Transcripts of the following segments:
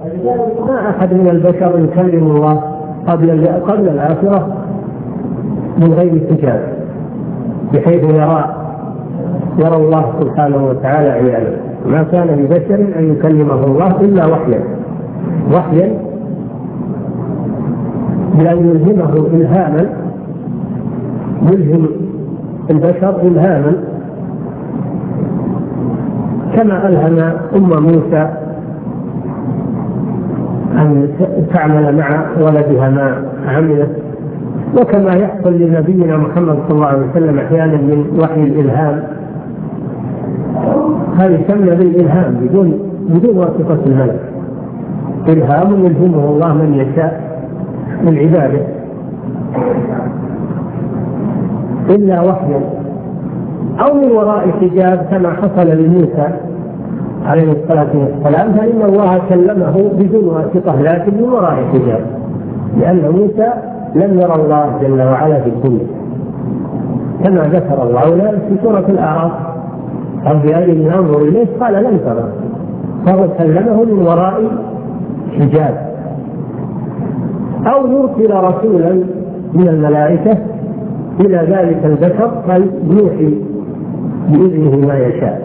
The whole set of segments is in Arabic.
ما أحد من البشر يكلم الله قبل الآخرة من غير حجاب، بحيث يرى الله سبحانه وتعالى عياله. ما كان لبشر أن يكلمه الله إلا وحيا بأن يلهمه إلهاما، يلهم البشر إلهاما كما ألهم موسى أن تعمل مع ولدها ما عملت، وكما يحصل لنبينا محمد صلى الله عليه وسلم أحيانا من وحي الإلهام، هذا يسمى بالإلهام بدون واسطة الملك، إلهام يلهمه الله من يشاء من عباده إلا وحيا أو من وراء حجاب كما حصل لموسى عليه الصلاة والسلام، فإن الله كلمه بدون واسطة لكن من وراء حجاب، لأن موسى لم يرى الله جل وعلا في الدنيا كما ذكر الله له في سورة الأعراف: رب أرني أنظر إليك قال لن ترى، فهو كلمه من وراء حجاب. أو يرسل رسولا من الملائكة إلى ذلك البشر فيوحي بإذنه ما يشاء،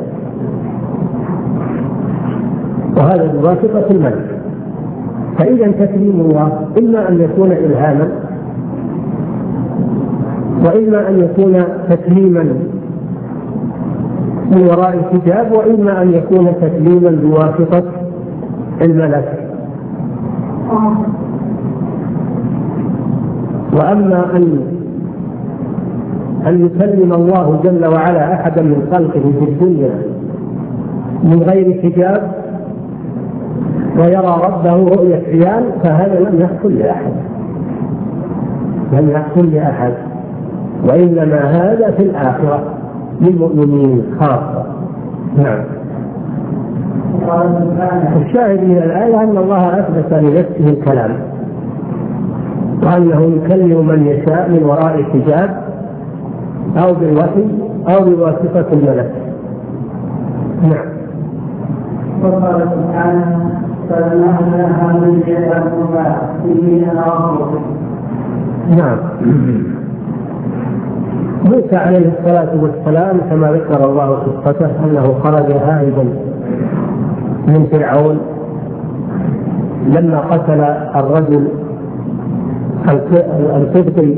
وهذا بواسطة الملك. فإذا تكليم الله إما أن يكون إلهاما، وإما أن يكون تكليما من وراء الحجاب، وإما أن يكون تكليما بواسطة الملك. وأما أن يكلم الله جل وعلا أحدا من خلقه في الدنيا من غير حجاب ويرى ربه رؤية عيان، فهذا لم يحصل لأحد، وإنما هذا في الآخرة للمؤمنين خاصة. نعم. الشاهد من الآية أن الله أثبت لنفسه الكلام، وأنه يكلم من يشاء من وراء حجاب أو بالوحي أو بواسطة الملك. نعم. وقال سبحانه: فلما أتاها من يدعوها به ربه. نعم. موسى عليه الصلاة والسلام كما ذكر الله قصته أنه خرج هائبا من فرعون لما قتل الرجل القبطي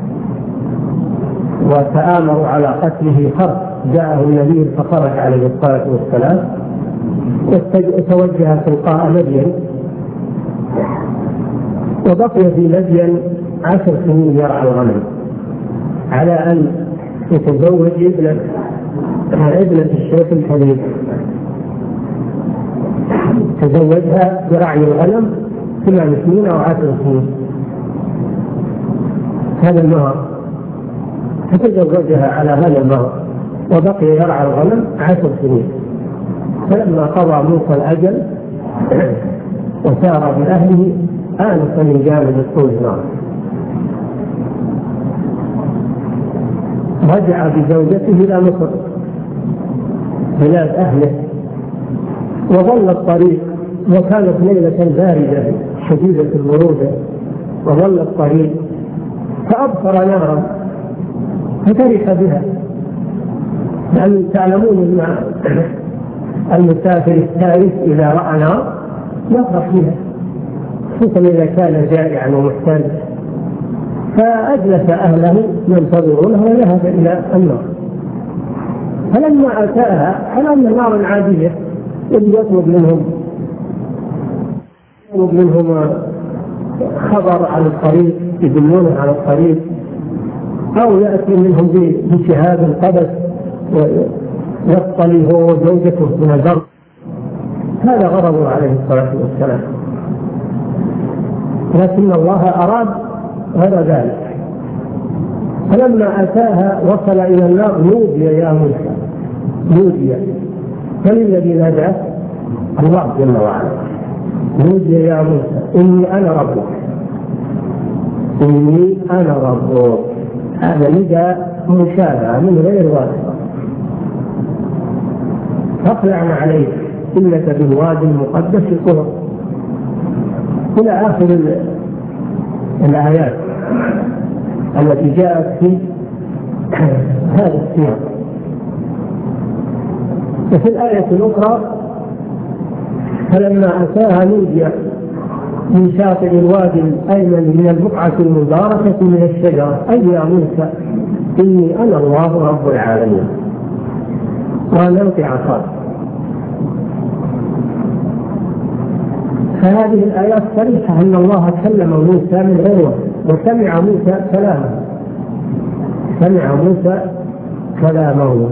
وتآمروا على قتله، جاءه النبي فخرج عليه الصلاة والسلام وتوجه تلقاء مدين، وبقي في مدين 10 سنين يرعى الغنم على أن يتزوج ابنة الشيخ الحبيب، تزوجها برعي الغنم 8 سنين أو 10 سنين، هذا المهر، فتزوجها على هذا المهر وبقي يرعى الغنم 10 سنين. فلما قضى موسى الأجل وسار بأهله آنس من جانب الطول نار، رجع بزوجته إلى مصر بلاد أهله، وظل الطريق، وكانت ليلة باردة شديدة البرودة، وظل الطريق فأبصر نارا ففرح بها، لأن تعلمون أن المسافر الثالث إذا رأى نار يفرح بها، خصوصا إذا كان جائعا ومحتاجا، فأجلس أهله ينتظرونه وذهب إلى النار. فلما أتاها على أن نارا عادية يطلب منهم خبر عن الطريق، يدلونه على الطريق، أو يأتي منهم بشهاب قبس ويطلي هو وزوجته من البر. هذا غرضه عليه الصلاة والسلام، لكن الله أراد غير ذلك. فلما أتاها وصل إلى النار نودي يا موسى، نودي. من الذي ناداه؟ الله جل وعلا. نودي يا موسى إني أنا ربك، إني أنا ربك. هذا نداء مشابه من غير واسطة. فاخلع عليك إنك بالوادي المقدس طهر. إلى آخر الآيات التي جاءت في هذا السياق. وفي الآية الأخرى فلما أتاها نودي من شاطئ الوادي الأيمن من البقعة المباركة من الشجرة أي يا موسى إني أنا الله رب العالمين وأن ألق عصاك. فهذه الآيات صريحة أن الله كلم موسى من غيره، وسمع موسى كلامه، سمع موسى كلامه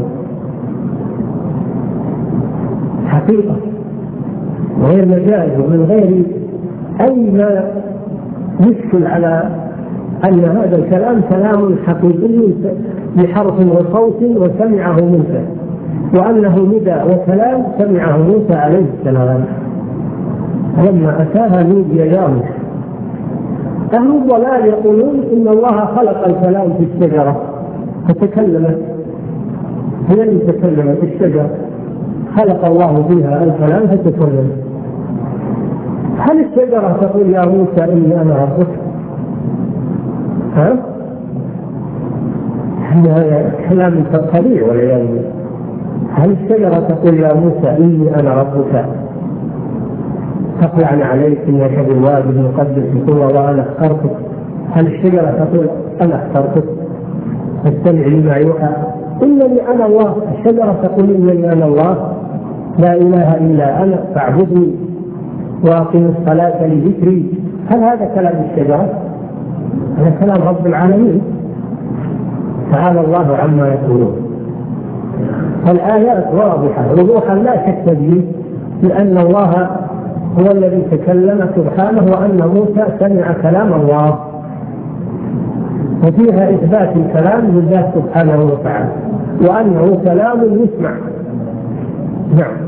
حقيقة غير مجاز ومن غير أي ما يشكل على أن هذا الكلام كلام حقيقي بحرف وصوت وسمعه موسى، وأنه نداء وكلام سمعه موسى عليه السلام. لما أتاها نودي يا موسى. أهل الضلال يقولون إن الله خلق الكلام في الشجرة فتكلمت، هي اللي تكلمت الشجرة، خلق الله فيها الكلام فتكلمت. هل الشجرة تقول يا موسى إني أنا ربك؟ هذا كلام قليل والعياذ بالله. هل الشجرة تقول يا موسى إني أنا ربك تطلع عليك إنك بالوادي المقدس طوى وأنا اخترتك؟ هل الشجرة تقول أنا اخترتك فاستمع لما يوحى إنني أنا الله؟ الشجرة تقول إنني أنا الله لا إله إلا أنا فاعبدني وأقم الصلاة لذكري. هل هذا كلام الشجرة؟ هذا كلام رب العالمين تعالى الله عما يقولون. الآيات واضحة وضوحا لا شك فيه، لأن الله هو الذي تكلم سبحانه وأن موسى سمع كلام الله، وفيها إثبات الكلام لله سبحانه وتعالى وأنه كلام يسمع. نعم.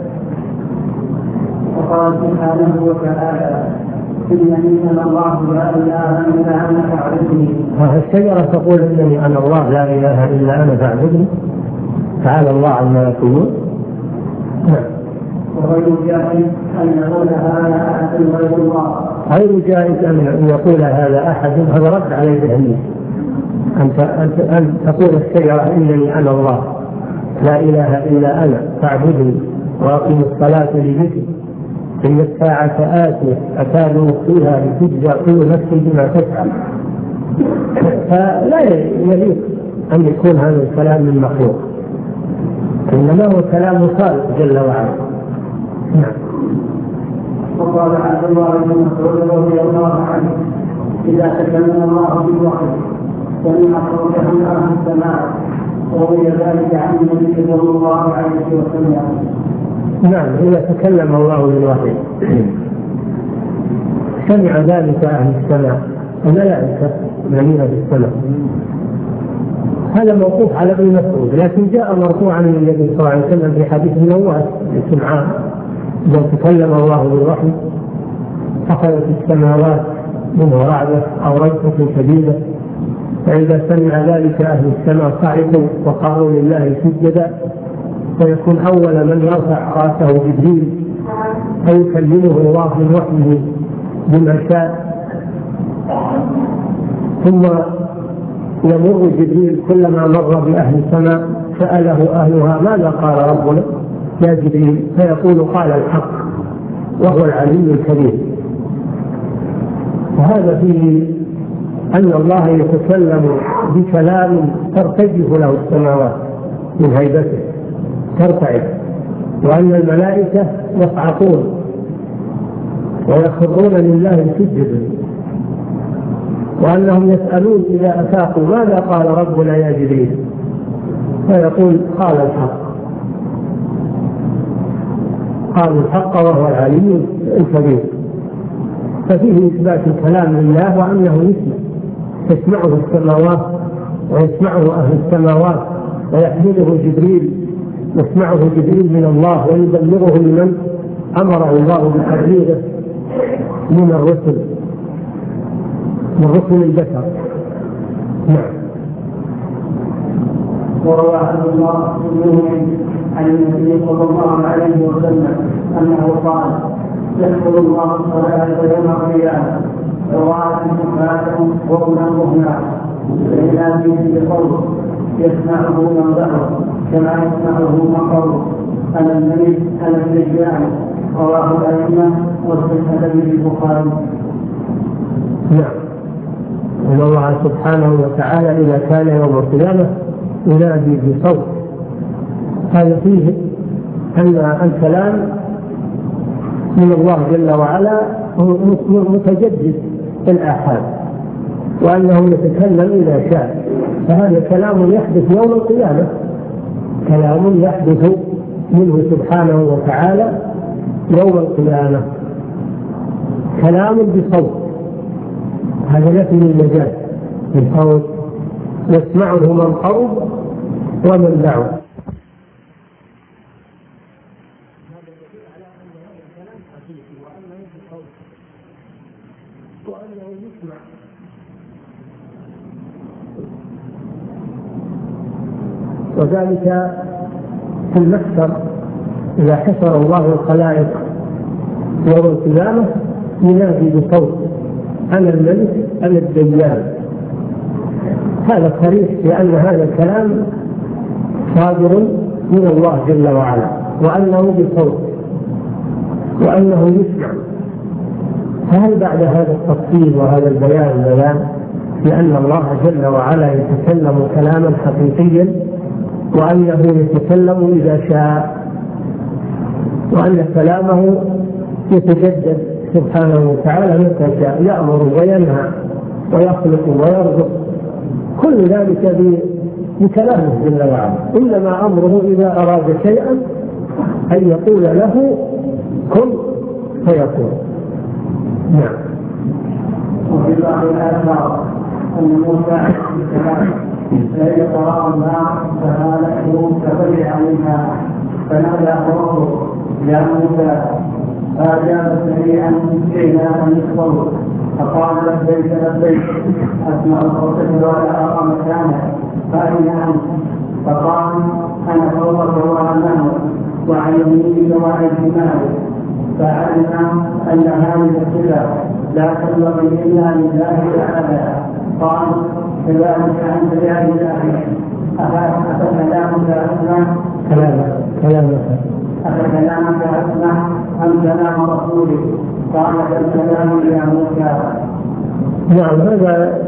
وقال سبحانه وتعالى إنني أنا الله لا إله إلا أنا فاعبدني. الشجرة تقول إنني أنا الله لا إله إلا أنا فاعبدني، تعالى الله عما يقولون. وغير جائز أن يقول هذا أحد غير الله. غير جائز أن يقول هذا أحد، هذا رد على الجهمية. أن تقول الشجرة إنني أنا الله لا إله إلا أنا فاعبدني وأقم الصلاة لذكري إن الساعة آتية أكاد أخفيها لتجزى كل نفس بما تفعل. فلا يليق أن يكون هذا الكلام من مخلوق، إنما هو كلام خالق جل وعلا. نعم. وقال عبد الله بن مسعود رضي الله عنه إذا تكلم الله بالوحي سمع صوته من أهل السماء وروي ذلك عن النبي صلى الله عليه وسلم. نعم، إذا تكلم الله بالوحي سمع ذلك أهل السماء الملائكة الذين في السماء. هذا موقوف على ابن مسعود، لكن جاء مرفوعا من النبي صلى الله عليه وسلم في حديث النواس لسمعان إذا تكلم الله بالوحي أخذت السماوات منه رعدة أو رجفة شديدة، فإذا سمع ذلك أهل السماء صعقوا وقالوا لله سجدا، فيكون أول من يرفع رأسه جبريل فيكلمه الله من وحيه بما شاء، ثم يمر جبريل كلما مر بأهل السماء سأله أهلها ماذا قال ربنا يا جبريل؟ فيقول قال الحق وهو العلي الكبير. وهذا فيه أن الله يتكلم بكلام ترتجف له السماوات من هيبته ترتعد، وأن الملائكة يصعقون ويخرون لله سجدا، وأنهم يسألون إذا أفاقوا ماذا قال ربنا يا جبريل؟ فيقول قال الحق، قال الحق وهو العلي الكبير. ففيه إثبات الكلام لله وأنه يسمع، تسمعه السماوات ويسمعه أهل السماوات ويحمله جبريل، يسمعه جبريل من الله ويبلغه لمن أمره الله بتبليغه من الرسل، من رسل البشر. نعم. وروى عبد الله بن عن النبي صلى الله عليه وسلم أنه قال يذكر الله الصلاة يوم القيامة سواء مخاطب وابن مهنا فيناديه بقول يسمعه من ظهر كما يسمعه مقر أنا الملك أنا الدجال رواه الأئمة والصحة به البخاري. نعم. إن الله سبحانه وتعالى إذا كان يوم القيامة ينادي بصوت، هذا فيه أن الكلام من الله جل وعلا متجدد في الآحاد، وأنه يتكلم إذا شاء، فهذا كلام يحدث يوم القيامة، كلام يحدث منه سبحانه وتعالى يوم القيامة، كلام بصوت، هذا نفي المجال بالصوت يسمعه من قرب ومن بعد. وذلك في المحشر إذا حشر الله الخلائق يوم القيامة ينادي بصوت أنا الملك أنا الديان. هذا صريح بأن هذا الكلام صادر من الله جل وعلا، وأنه بصوت، وأنه يسمع. فهل بعد هذا التفصيل وهذا البيان بأن الله جل وعلا يتكلم كلاما حقيقيا، وأنه يتكلم إذا شاء، وأن كلامه يتجدد سبحانه وتعالى متى شاء، يأمر وينهى ويخلق ويرزق، كل ذلك بكلامه جل وعلا، إنما أمره إذا أراد شيئا أن يقول له كن فيكون. نعم. وفي بعض الآثار أن موسى عليه السلام فإذا ترى النار فهالته فبدع عليها فنادى ربه يا موسى فأجاب سريعا إلى أن يصبر فقال لبيك لبيك أسمع صوتك ولا أرى مكانك فأين أنت؟ فقال أنا فوقك وأمامك وعن يمينك وعن شمالك. فعلم أن هذه الصفة لا تنبغي إلا لله تعالى. قال كذلك أنت يا إلهي أفكلامك أسمع أفكلامك أسمع أم كلام رسولك؟ قال فالكلام يا موسى. نعم. هذا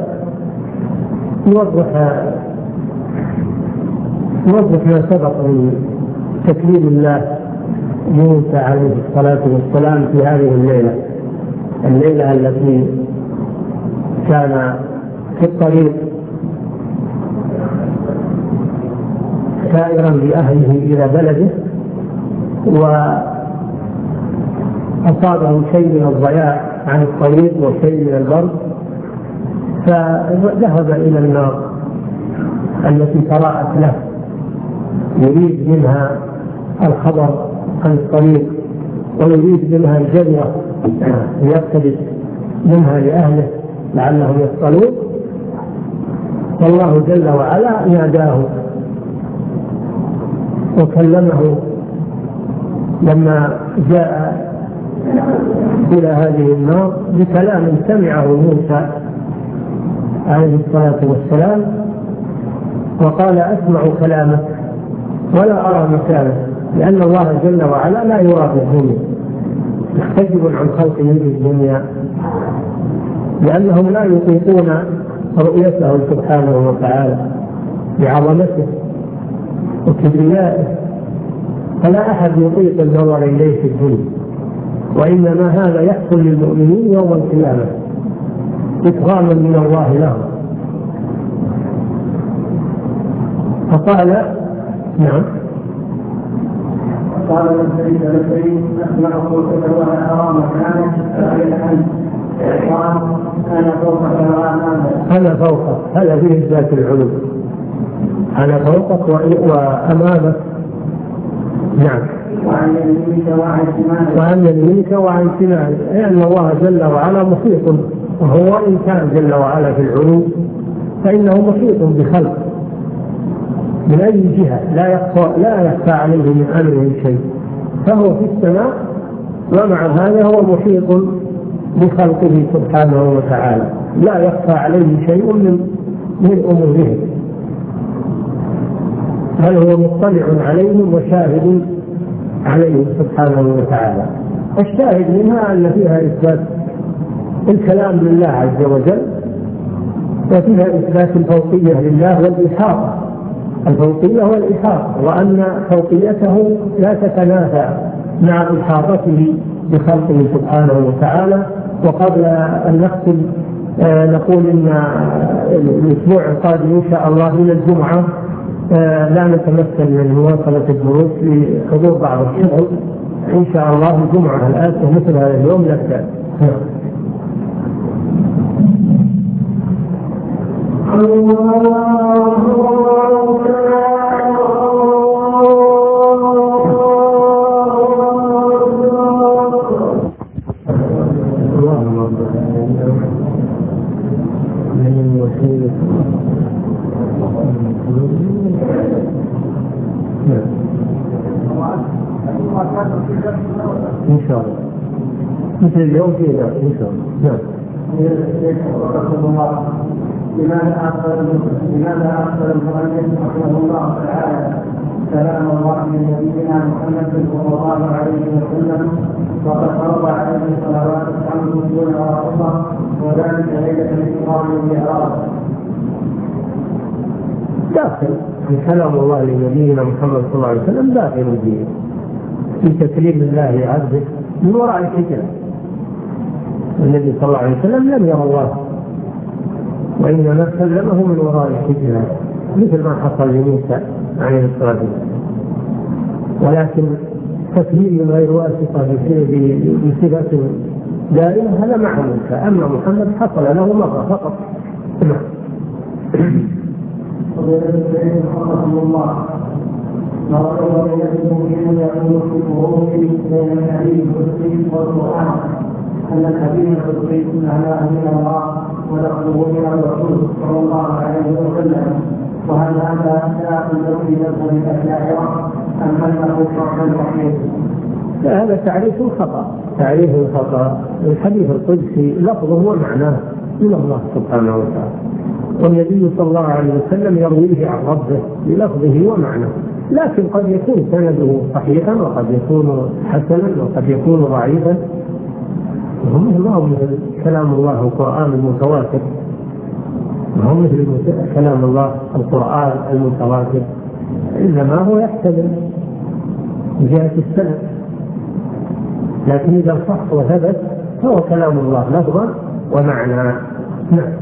يوضح ما سبق من تكليم الله موسى عليه الصلاة والسلام في هذه الليلة التي كان في الطريق سائرا بأهله إلى بلده، وأصابه شيء من الضياع عن الطريق وشيء من البرد، فذهب إلى النار التي تراءت له، يريد منها الخبر عن الطريق ويريد منها الجنة ليقتبس منها لأهله لعلهم يصطلون. والله جل وعلا ناداه وكلمه لما جاء إلى هذه النار بكلام سمعه موسى عليه الصلاة والسلام، وقال أسمع كلامك ولا أرى مكانك، لأن الله جل وعلا لا يرى في الدنيا، محتجب عن خلقه في الدنيا، لأنهم لا يطيقون رؤيته سبحانه وتعالى بعظمته وكبريائه، فلا أحد يطيق النظر إليه في الدنيا، وإنما هذا يحصل للمؤمنين يوم القيامة إكراما من الله لهم. فقال نعم. قال لبيك لبيك أسمع صوتك ولا أرى مكانك فأين أنت؟ قال أنا فوقك وأمامك. أنا فوقك، هذا فيه ذات العلو، أنا فوقك وأمامك. نعم. وعن يمينك وعن شمالك. وعن يمينك وعن شمالك، لأن الله جل وعلا محيط، وهو إن كان جل وعلا في العلو فإنه محيط بخلقه من أي جهة، لا يخفى عليه من أمره شيء، فهو في السماء ومع هذا هو محيط بخلقه سبحانه وتعالى، لا يخفى عليه شيء من أمورهم، بل هو مطلع عليهم وشاهد عليهم سبحانه وتعالى. الشاهد منها أن فيها إثبات الكلام لله عز وجل، وفيها إثبات الفوقية لله والإحاطة، الفوقية والإحاطة، وأن فوقيته لا تتنافى مع إحاطته بخلقه سبحانه وتعالى. وقبل أن نختم نقول إن الأسبوع القادم إن شاء الله من الجمعة لا نتمكن من مواصلة الدروس لحضور بعض الشغل، إن شاء الله الجمعة الآتية مثل هذا اليوم نبدأ. إن شاء الله مثل اليوم في ذلك إن شاء الله. لماذا أخبر المؤلف رحمه الله تعالى كلام الله من نبينا محمد صلى الله عليه وسلم وقد فرض عليه صلوات الخمس دون رافضة، وذلك ليلة الإكرام والمعراج؟ داخل في كلام الله لنبينا محمد صلى الله عليه وسلم، داخل في تكريم الله عبده من وراء الحجاب. النبي صلى الله عليه وسلم لم يرى الله، وإنما كلمه من وراء الحجاب مثل ما حصل لموسى عليه الصلاة والسلام، ولكن تكليم من غير واسطة بصفة دائمة هذا مع موسى، أما محمد حصل له مرة فقط. أن الحديث القدسي معناه من الله ولفظه من الرسول صلى الله عليه وسلم، وهل هذا لا في مذهب الأشاعرة أم أنه شرط وحيد؟ هذا تعريف خطأ. الحديث القدسي لفظه ومعناه من الله سبحانه وتعالى، والنبي صلى الله عليه وسلم يرويه عن ربه بلفظه ومعناه، لكن قد يكون سنده صحيحا وقد يكون حسنا وقد يكون ضعيفا. ما هو مثل كلام الله القرآن المتواتر، ما هو مثل كلام الله القرآن المتواتر، إنما هو يحتمل من جهة السند، لكن إذا صح وثبت فهو كلام الله لفظا ومعنى. نعم.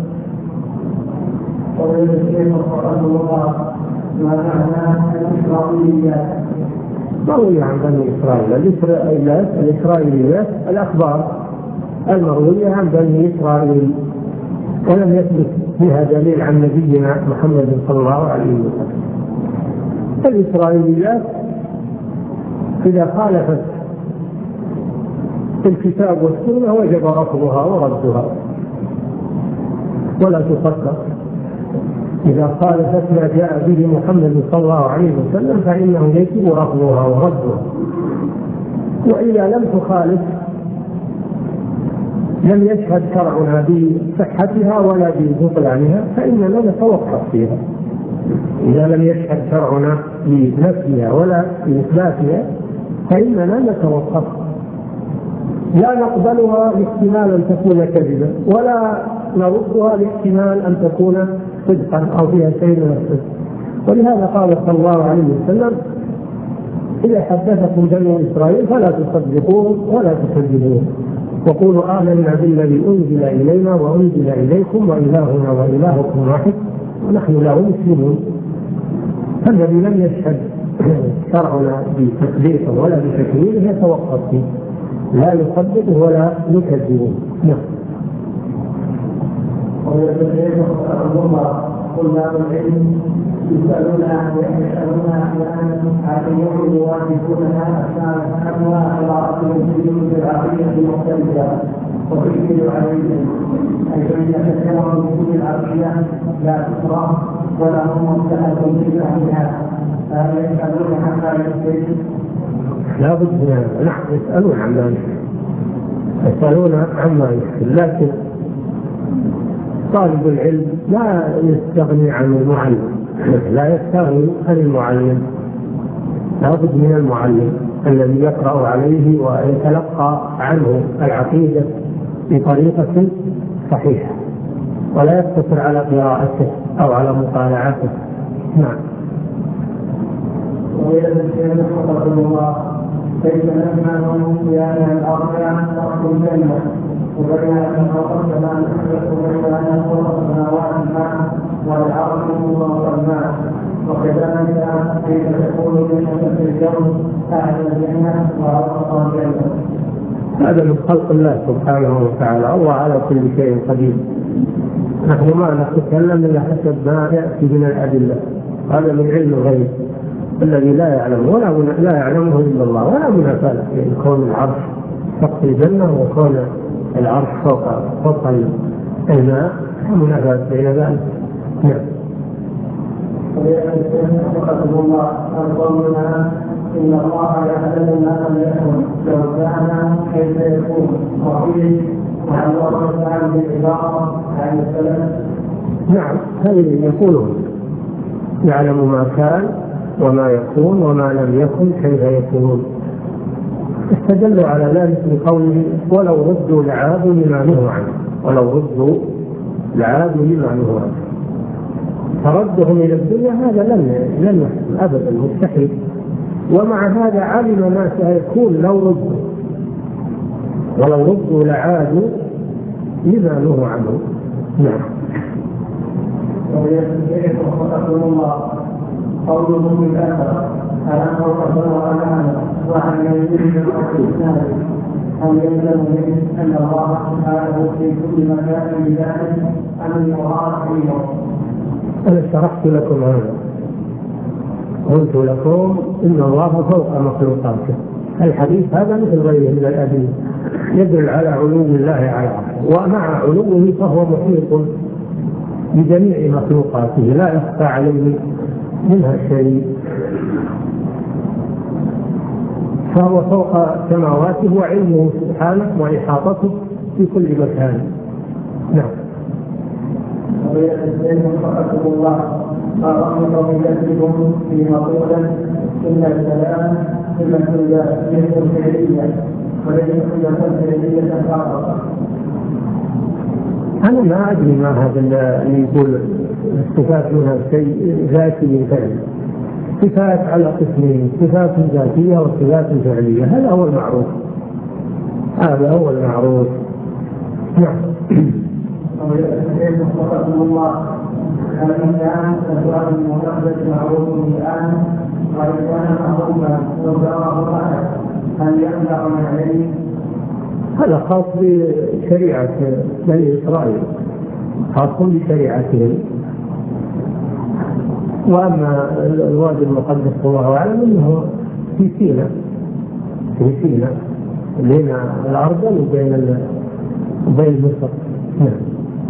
مروي عن بني إسرائيل الإسرائيليات الأخبار المروية عن بني إسرائيل، ولم يثبت فيها دليل عن نبينا محمد صلى الله عليه وسلم. الإسرائيليات إذا خالفت الكتاب والسنة وجب رفضها وردها ولا تصدق. إذا خالفت ما جاء به محمد صلى الله عليه وسلم فإنه يجب رفضها وردها، وإذا لم تخالف لم يشهد شرعنا بصحتها ولا ببطلانها فإننا نتوقف فيها. إذا لم يشهد شرعنا بنفسها ولا بإثباتها فإننا نتوقف، لا نقبلها لاحتمال أن تكون كذبا، ولا نردها لاحتمال أن تكون صدقا أو فيها شيء من الصدق. ولهذا قال صلى الله عليه وسلم: إذا حدثكم بنو إسرائيل فلا تصدقوهم ولا تكذبوهم، وقولوا آمنا بالذي أنزل إلينا وأنزل إليكم وإلهنا وإلهكم واحد ونحن له مسلمون. فالذي لم يشهد شرعنا بتصديقه ولا بتكذيبه يتوقف فيه، لا يصدقه ولا يكذبه. نعم. طلاب العلم يسألون أحيانا عن يواجهونها أثناء قراءتهم في العقيدة المختلفة، وتشكل عليهم حيث يتكلمون بكل العقيدة لا تقرأ ولا هم مستحيل في فهمها، فهل يسألون حتى يستيقظوا؟ لا بد. نعم يسألون عن ذلك. يسألون عما يشكل، لكن طالب العلم لا يستغني عن المعلم، لا يستغني عن المعلم، لا بد من المعلم الذي يقرأ عليه ويتلقى عنه العقيدة بطريقة صحيحة، ولا يقتصر على قراءته أو على مطالعته. نعم. ويذكر حقق الله كيف نسمعهم بأن الأركان رأس الجنة، وبين أن فوق السماء وبين أن فوق السماوات الماء والعرش فوق الماء، وكذلك كيف تكون جنة في الجو أعلى الجنة وأوسط الجنة. هذا من خلق الله سبحانه وتعالى، الله على كل شيء قدير. نحن ما نتكلم إلا حسب ما يأتي من الأدلة، هذا من علم الغيب الذي لا يعلمه ولا يعلمه إلا الله، ولا منافاة بين كون العرش فوق الجنة وكون العرش فوق الماء، لا منافاة بين ذلك. نعم. ويذكر الله قولنا إن الله يعلم ما لم يكن لو كان كيف يكون، وقيل وعن الله تعالى بالعبارة عن السلام. نعم، هذه يقولون يعلم ما كان وما يكون وما لم يكن كيف يكون. استدلوا على ذلك بقوله ولو ردوا لعادوا لما نهوا عنه، ولو ردوا لعادوا لما نهوا عنه. فردهم إلى الدنيا هذا لن يحصل أبدا، مستحيل. ومع هذا علم ما سيكون لو ردوا، ولو ردوا لعادوا لما نهوا عنه. نعم. ويذكر الله قوله في الآخرة ألم وقفوا أمامه وعن يمين الإسلام، أو يلزم منه أن الله سبحانه في كل مكان بذلك أن المراد فيه. أنا شرحت لكم هذا، قلت لكم إن الله فوق مخلوقاته. الحديث هذا مثل غيره من الأدلة يدل على علو الله على عرشه، ومع علوه فهو محيط بجميع مخلوقاته لا يخفى عليه منها شيء، فهو فوق سماواته وعلمه سبحانه وإحاطته في كل مكان. نعم. ويذكر الله أرأيتم يكذبون في مقولة إن السلام سنة فعلية وليس سنة فعلية فقط. أنا ما أدري ما هذا اللي يقول الصفات منها شيء ذاتي فعلي. صفات على قسمين، صفات ذاتية وصفات فعلية، هذا هو المعروف، هذا هو المعروف. نعم. ويذكر الله الإنسان أسوأ المقدس معروف الآن، وإن كان معروفا وجاره أحد هل يمنع عليه؟ هذا خاص بشريعة بني إسرائيل، خاص بشريعتهم. وأما الوادي المقدس الله أعلم أنه في سيناء، بين الأردن وبين مصر. نعم.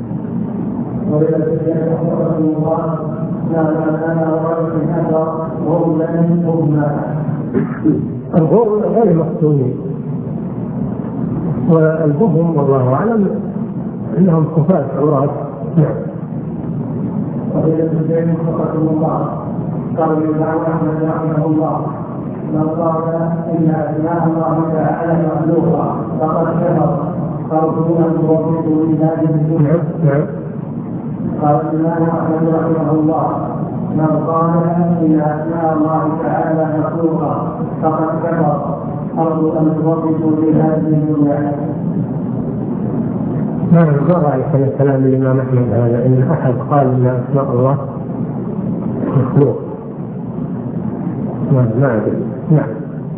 ويذكر الله ما كان ورد الأثر وهم لن يهمنا. الغر غير مختومين، والبهم والله أعلم أنهم كفاة عراة. نعم. ويذكر الله قال الإمام أحمد رحمه الله من قال إن أسماء الله تعالى مخلوقة فقد كفر قوله أن توفقوا لهذه الجملة. قال الإمام أحمد رحمه الله من قال إن أسماء الله تعالى مخلوقة فقد كفر قوله أن توفقوا لهذه الجملة. ما رأيك من كلام الإمام أحمد هذا؟ إن أحد قال إن أسماء الله مخلوق؟ ما أدري. نعم.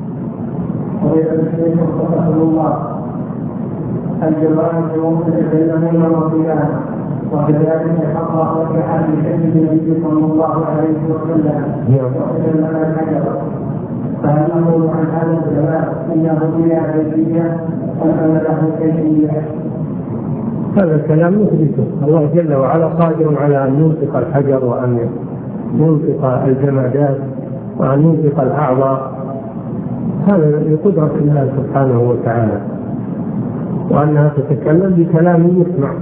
ويذكر الله الجواب يتكلمون وقياما، وكذلك حق وكحال حديث النبي صلى الله عليه وسلم وتكلم الحجر، فهل نقول عن هذا الجواب انه بلا كيفيه وان له كيفيه؟ هذا الكلام يثبته، الله جل وعلا قادر على أن ينطق الحجر وأن ينطق الجمادات وأن ينطق الأعضاء، هذا بقدرة الله سبحانه وتعالى. وأنها تتكلم بكلام يسمع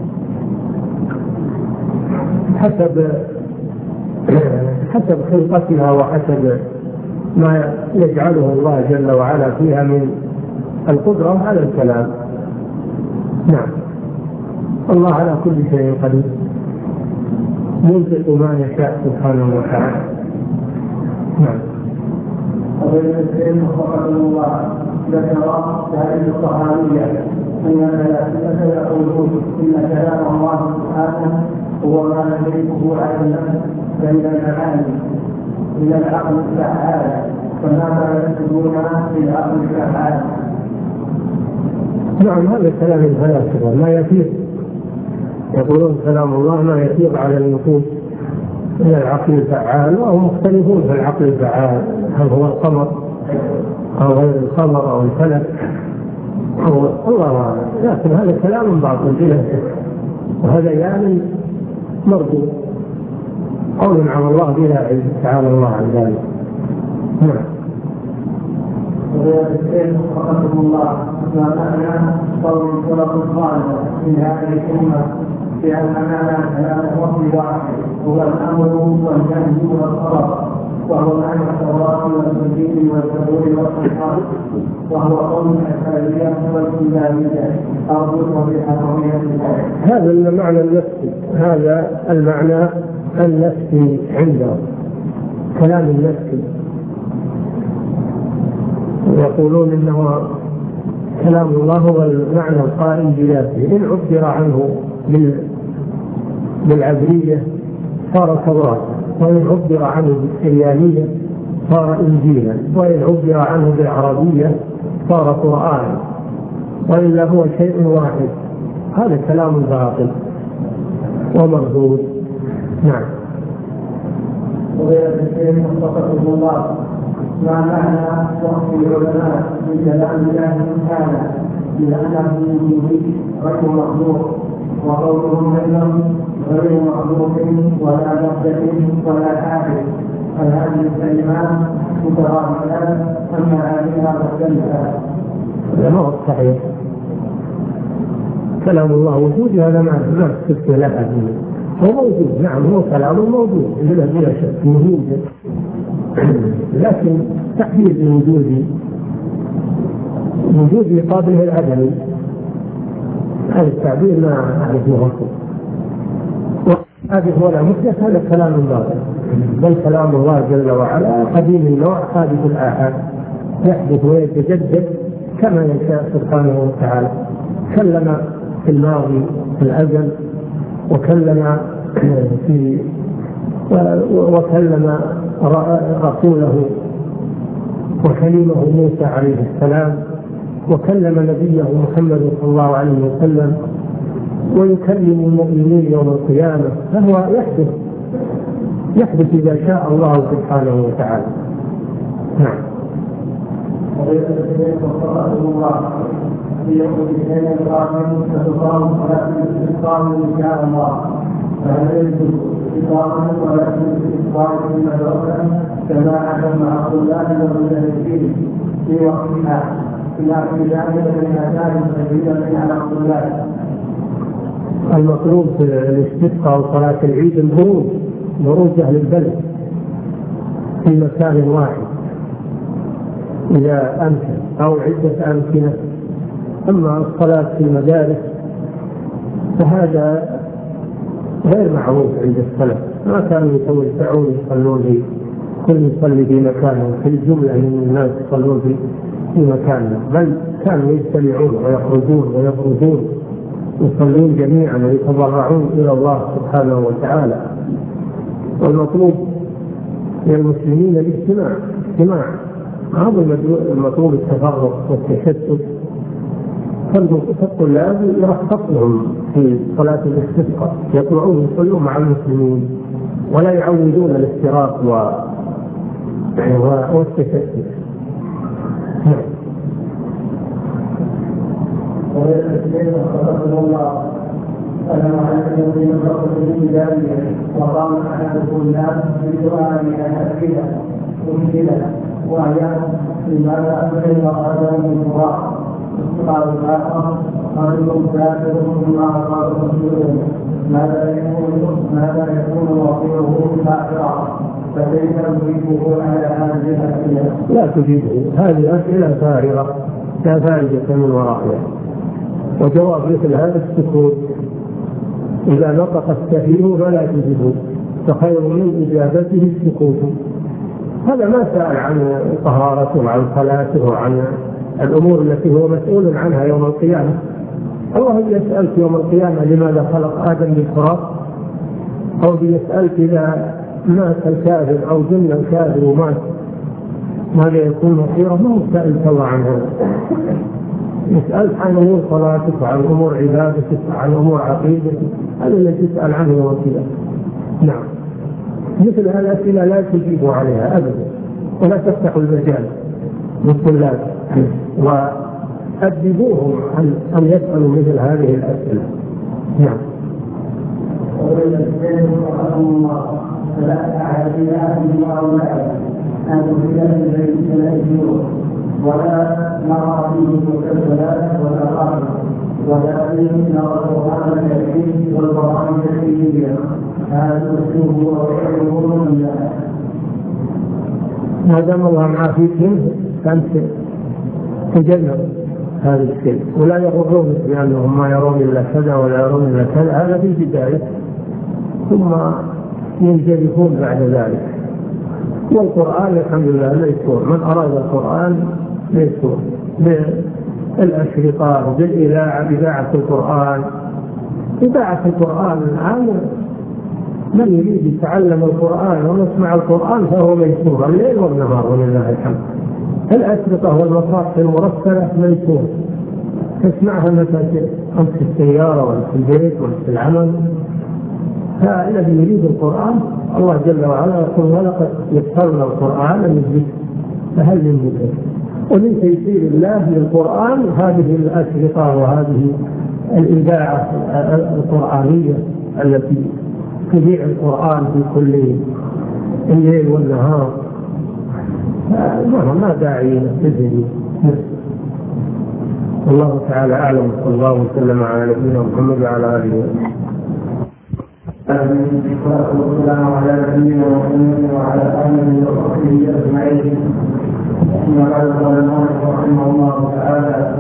حسب خلقتها وحسب ما يجعله الله جل وعلا فيها من القدرة على الكلام. نعم، الله على كل شيء قدير، ينطق ما يشاء سبحانه وتعالى. نعم. الله ذكر هذه الصحابية أنها لا يقولون إن كلام الله سبحانه هو ما يملكه على النفس بين المعاني إلى العقل الفعال، فماذا يكتبون في العقل الفعال؟ نعم، هذا كلام الفلاسفة ما يفيض، يقولون كلام الله ما يفيض على النفوس إلى العقل الفعال، وهم مختلفون في العقل الفعال، هل هو القمر أو غير القمر أو الفلك أو الله، لكن هذا كلام باطل بلا شك، وهذا يعني مردود قول على الله بلا علم، تعالى الله عن ذلك. نعم. وقدم الله ما معنى قول السلف الصالح من هذه الكلمة بأننا كلام الرب واحد هو الأمر والنهي والطلب، وهو معنى التوراة والإنجيل والزبور والقرآن، وهو قول الأشعرية والكلابية أرجو الربيع الربيع. هذا المعنى النفسي، هذا المعنى النفسي عنده، كلام النفسي، يقولون إنه كلام الله هو المعنى القائم بذاته، إن عبر عنه بالعبرية صار توراة، وإن عبر عنه بالسريانية صار إنجيلا، وإن عبر عنه بالعربية صار قرآن، وإلا هو شيء واحد. هذا كلام باطل ومردود. نعم. ويذكر مصطفى الله ما معنى وصف العلماء من كلام الله تعالى لأنه يوجد غير مخلوق، وقولهم أنهم غير مخلوق ولا مبدأ ولا حادث، فهذه الكلمات مترادفات أما هذه مختلفة. هذا ما هو صحيح، كلام الله وجود، هذا ما تذكر لا أدري، هو موجود. نعم، هو كلام موجود بلا شك موجود، لكن تحديد وجود مقابله العدم، هذا التعبير ما أعرف مغفر، وهذا ولا محدث، هذا كلام الله، بل كلام الله جل وعلا قديم النوع حادث الآحاد، يحدث ويتجدد كما يشاء سبحانه وتعالى. كلم في الماضي في الأزل، وكلم وكلم رسوله وكلمه موسى عليه السلام، وكلم نبيه محمد صلى الله عليه وسلم، ويكلم المؤمنين يوم القيامة، فهو يحدث إذا شاء الله سبحانه وتعالى. نعم. يقول بشيء القائم فتقام ولكن الاستقامة إن شاء الله، فهل يجب الاستقامة ولكن الاستقامة في مدرسة كما حكم مع الطلاب والمدرسين في وقتها، بما في ذلك من آثار كثيرة على الطلاب. المطلوب في الاستسقاء وصلاة العيد البروج أهل البلد في مكان واحد إذا أمكن، أو عدة أمكنة. أما الصلاة في المدارس فهذا غير معروف عند السلف، ما كانوا يتوسعون يصلون في كل يصلي في مكانه، في الجملة من الناس يصلون في مكانه، بل كانوا يجتمعون ويخرجون ويبرزون يصلون جميعا ويتضرعون إلى الله سبحانه وتعالى. والمطلوب للمسلمين الاجتماع، هذا المطلوب التفرق والتشتت. فالطلاب يرفقهم في صلاة الاستسقاء، يطلعون يصلون مع المسلمين ولا يعودون الافتراق والتشتت. فلما علموا في مدرسة ذلك وقام أحد الناس بالسؤال عن أسئلة مشكلة، وهي لماذا أسئل هذا من القرآن قال الآخر رجل كافر بما قال رسوله ماذا يكون مصيره كافرا فكيف نجيبه على هذه الأسئلة؟ لا تجيبه، هذه أسئلة فارغة لا فائدة من ورائها، وجواب مثل هذا السكوت. إذا نطق السفيه فلا تجيبه، فخير من إجابته السكوت. هذا ما سأل عن طهارته وعن صلاته وعن الأمور التي هو مسؤول عنها يوم القيامة. الله يسألك يوم القيامة لماذا خلق آدم من تراب، أو يسألك إذا مات الكافر أو جن الكافر ومات ماذا يكون مصيره؟ ما هو سألت الله عنه. يسألك عن أمور صلاتك وعن أمور عبادتك وعن أمور عقيدتك، هذا الذي تسأل عنه يوم القيامة. نعم، مثل هذه الأسئلة لا تجيب عليها أبدا، ولا تفتح المجال للطلاب، وأدبوهم أن يسألوا مثل هذه الأسئلة. نعم. ولا نرى فيه مسلسلات ولا قرآن، ولكن نرى القرآن الكريم والقرآن الكريم هذا الاسلوب وغيره من ذلك. ما دام الله معافيك فأنت تجنب هذا الشيء، ولا يغرونك بأنهم ما يرون إلا كذا ولا يرون إلا كذا، هذا في البداية، ثم ينجرفون بعد ذلك. والقرآن الحمد لله ميسور، من أراد القرآن ميسور بالأشرطة بالإذاعة القرآن. إذاعة القرآن الآن من يريد يتعلم القرآن ويسمع القرآن فهو ميسور الليل والنهار ولله الحمد. الأشرطة والمصاحف المرسلة ميسور، تسمعها متى أنت في السيارة ولا في البيت ولا في العمل. فالذي يريد القرآن الله جل وعلا يقول ولقد يسرنا القرآن للذكر فهل من ذكر. ومن تيسير الله للقرآن هذه الأشرطة وهذه الإذاعة القرآنية التي تذيع القرآن في كل الليل والنهار. ما داعي للتزيين. الله تعالى أعلم، صلى الله وسلم على نبينا محمد وعلى آله وسلم. والسلام على نبينا محمد وعلى آله وصحبه أجمعين. قال المؤلف رحمه الله تعالى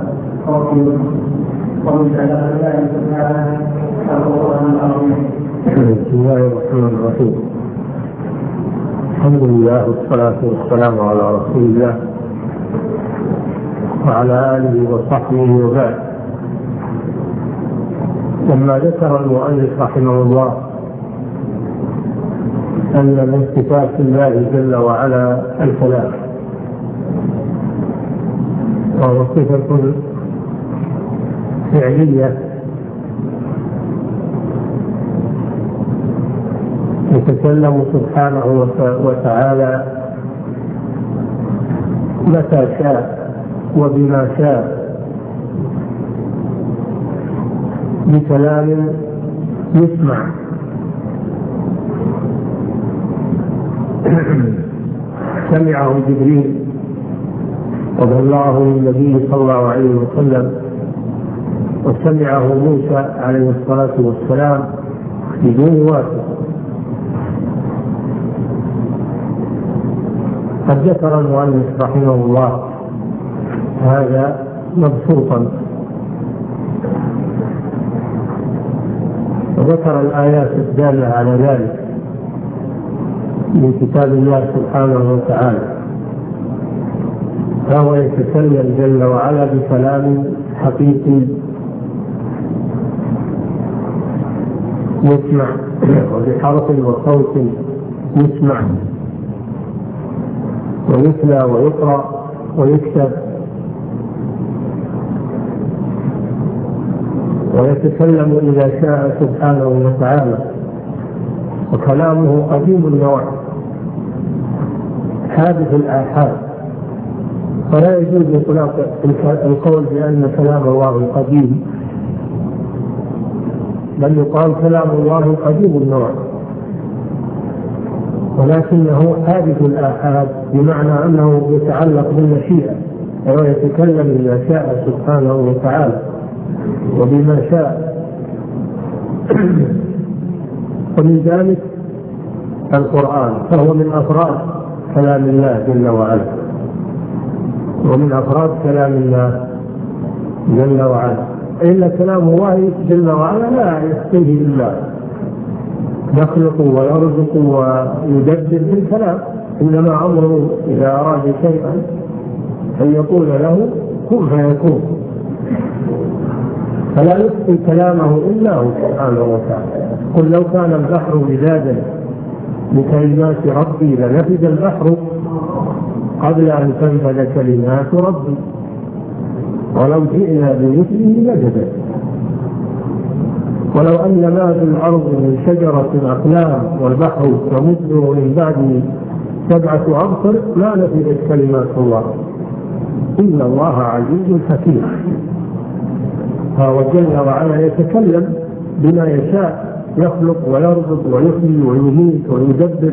قول الله تعالى القرآن العظيم. بسم الله الرحمن الرحيم. الحمد لله والصلاة والسلام على رسول الله وعلى آله وصحبه وبعد. لما ذكر المؤلف رحمه الله أن من صفات الله جل وعلا الكلام، وهو صفة فعلية يتكلم سبحانه وتعالى متى شاء وبما شاء بكلام يسمع. سمعه جبريل وبلغه النبي صلى الله عليه وسلم، وسمعه موسى عليه الصلاة والسلام بدون واسطة. قد ذكر المؤلف رحمه الله هذا مبسوطا، وذكر الآيات الدالة على ذلك من كتاب الله سبحانه وتعالى. فهو يتكلم جل وعلا بكلام حقيقي يسمع، وبحرف وصوت يسمع ويتلى ويقرأ ويكتب، ويتكلم إذا شاء سبحانه وتعالى. وكلامه قديم النوع حادث الآحاد، فلا يجوز إطلاق القول بأن كلام الله قديم، بل يقال كلام الله قديم النوع، ولكنه حادث الآحاد، بمعنى أنه يتعلق بالمشيئة وهو يتكلم بما شاء سبحانه وتعالى وبما شاء. ومن ذلك القرآن، فهو من أفراد كلام الله جل وعلا، ومن أفراد كلام الله جل وعلا. إلا كلام الله جل وعلا لا يحتويه إلا يخلق ويرزق ويدبر بالكلام، إنما أمره إذا أراد شيئا أن يقول له كن فيكون، فلا يخفي كلامه إلا هو سبحانه وتعالى. قل لو كان البحر مدادا لكلمات ربي لنفد البحر قبل أن تنفذ كلمات ربي ولو جئنا بمثله مددا ولو أن ما في الأرض من شجرة أقلام والبحر يمده من بعده 7 أبحر ما نفدت كلمات الله إن الله عزيز حكيم. فهو جل وعلا يتكلم بما يشاء، يخلق ويرزق ويحيي ويميت ويدبر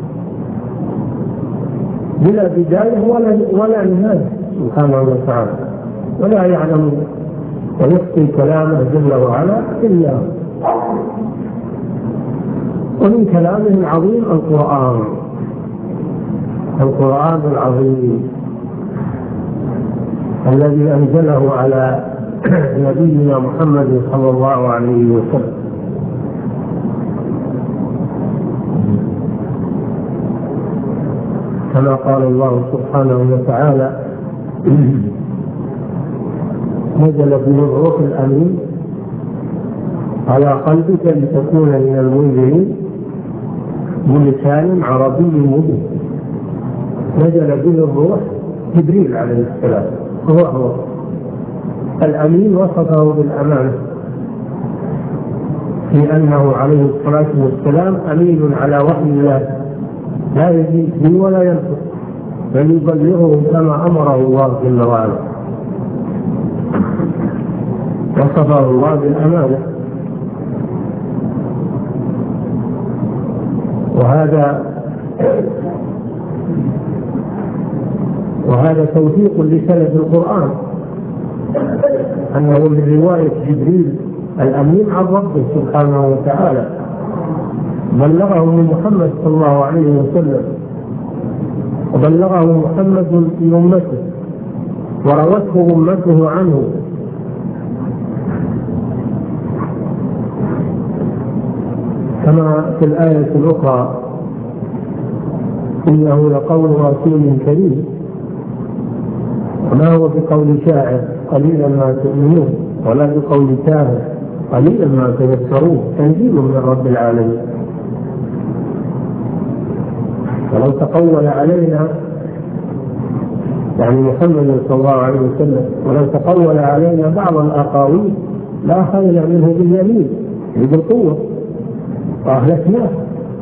بلا بداية ولا نهاية سبحانه وتعالى، ولا يعلم ويخفي كلامه جل وعلا إلا هو. ومن كلامه العظيم القرآن العظيم الذي أنزله على نبينا محمد صلى الله عليه وسلم. كما قال الله سبحانه وتعالى نزل به الروح الأمين على قلبك لتكون من المنذرين بلسان عربي مبين. نزل به الروح جبريل عليه السلام، هو الأمين، وصفه بالأمانة في أنه عليه الصلاة والسلام أمين على وحي الله لا يزيد به ولا ينقص، بل يبلغه كما أمره الله جل وعلا. وصفه الله بالأمانة، وهذا توثيق لسند القرآن أنه من رواية جبريل الأمين عن ربه سبحانه وتعالى، بلغه من محمد صلى الله عليه وسلم، وبلغه محمد في أمته وروته أمته عنه. كما في الآية الأخرى إنه لقول رسول كريم وما هو بقول شاعر قليلا ما تؤمنون ولا بقول كاهن قليلا ما تذكرون، تنزيل من رب العالمين. ولو تقول علينا يعني محمد صلى الله عليه وسلم ولو تقول علينا بعض الأقاويل لا خير منه باليمين بالقوة وأهلكناه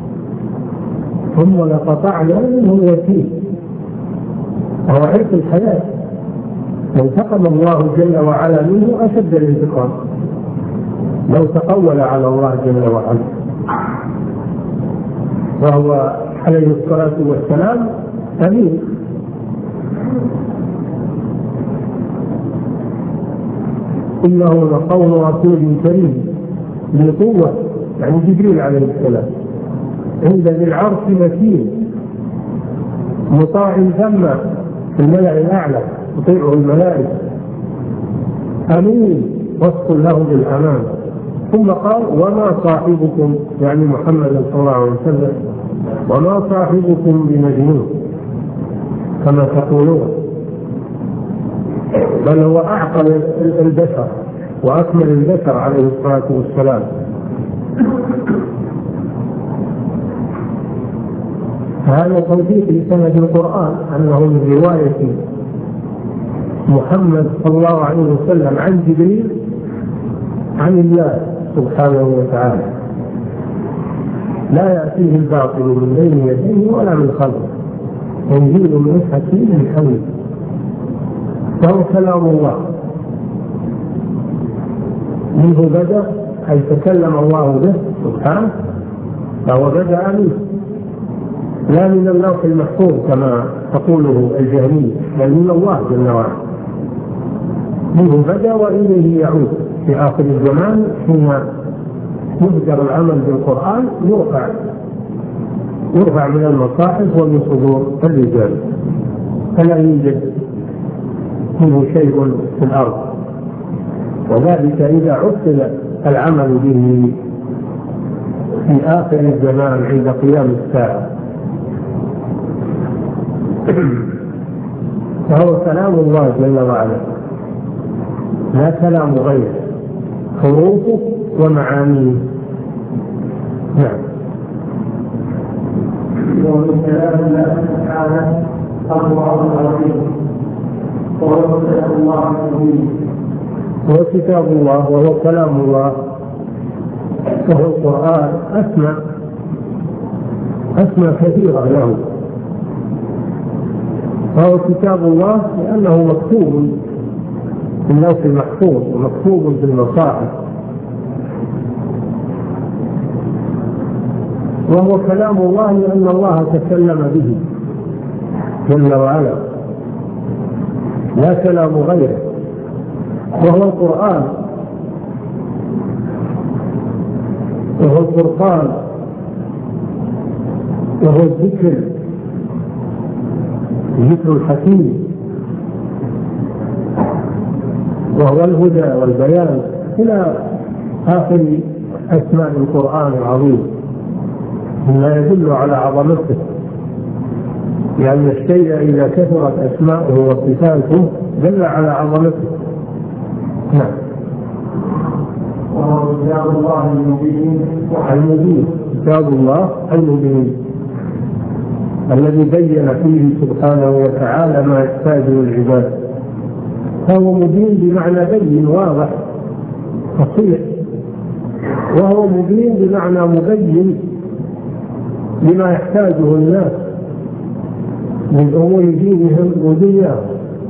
ثم لقطعنا منه الوتين. وهو عرف الحياة، انتقم الله جل وعلا منه أشد الانتقام لو تقول على الله جل وعلا. وهو عليه الصلاة والسلام أمين، إنه لقول رسول كريم ذي قوة، يعني جبريل عليه السلام، عند ذي العرش مكين مطاع ثم في الملأ الأعلى يطيعه الملائكة، أمين وصف له بالأمان. ثم قال وما صاحبكم يعني محمد صلى الله عليه وسلم وما صاحبكم بمجنون كما تقولون، بل هو أعقل البشر وأكمل البشر عليه الصلاة والسلام. هذا توثيق لسند القرآن أنه من رواية محمد صلى الله عليه وسلم عن جبريل عن الله سبحانه وتعالى، لا يأتيه الباطل من بين يديه ولا من خلفه، تنزيل من حكيم حميد. فهو كلام الله منه بدأ، أي تكلم الله به سبحانه، فهو بدأ منه لا من اللوح المحفوظ كما تقوله الجهمية، بل من الله جل وعلا، منه بدا وإليه يعود في آخر الزمان حين يبدأ العمل بالقرآن يرفع من المصاحف ومن صدور الرجال، فلا يوجد منه شيء في الأرض، وذلك إذا عطل العمل به في آخر الزمان عند قيام الساعة. فهو كلام الله جل وعلا لا كلام غيره، حروفه ومعانيه. نعم. ومن كلام الله تعالى القرآن العظيم وهو كلام الله المبين، هو كتاب الله وهو كلام الله وهو القرآن، أسمى كثيرة له. فهو كتاب الله لأنه مكتوب في اللوح المحفوظ ومكتوب في المصاحف، وهو كلام الله لأن الله تكلم به جل وعلا، لا كلام غيره. وهو القرآن وهو الفرقان وهو الذكر الحكيم، وهو الهدى والبيان إلى آخر أسماء القرآن العظيم، مما يدل على عظمته، لأن الشيء إذا كثرت أسماؤه وصفاته دل على عظمته. نعم. وهو كتاب الله المبين، كتاب الله المبين الذي بين فيه سبحانه وتعالى ما يحتاجه العباد، فهو مبين بمعنى بين واضح فصيح، وهو مبين بمعنى مبين لما يحتاجه الناس من أمور دينهم ودنياهم.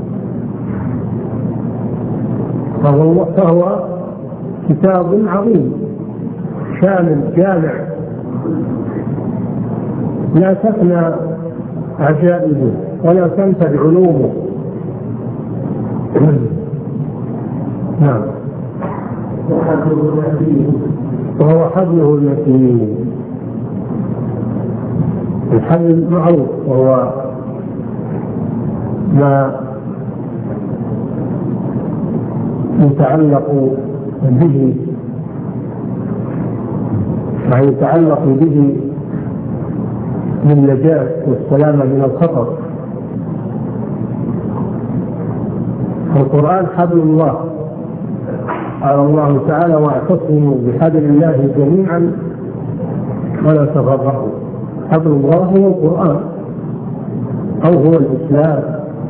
فهو كتاب عظيم شامل جامع لا تفنى عجائبه ولا تنفد علومه. نعم. وهو حبله المتين، الحبل المعروف وهو ما يتعلق به من النجاة والسلامة من الخطر. القرآن حبل الله، قال الله تعالى: واعتصموا بحبل الله جميعا ولا تفرقوا. حبل الله هو القرآن أو هو الإسلام.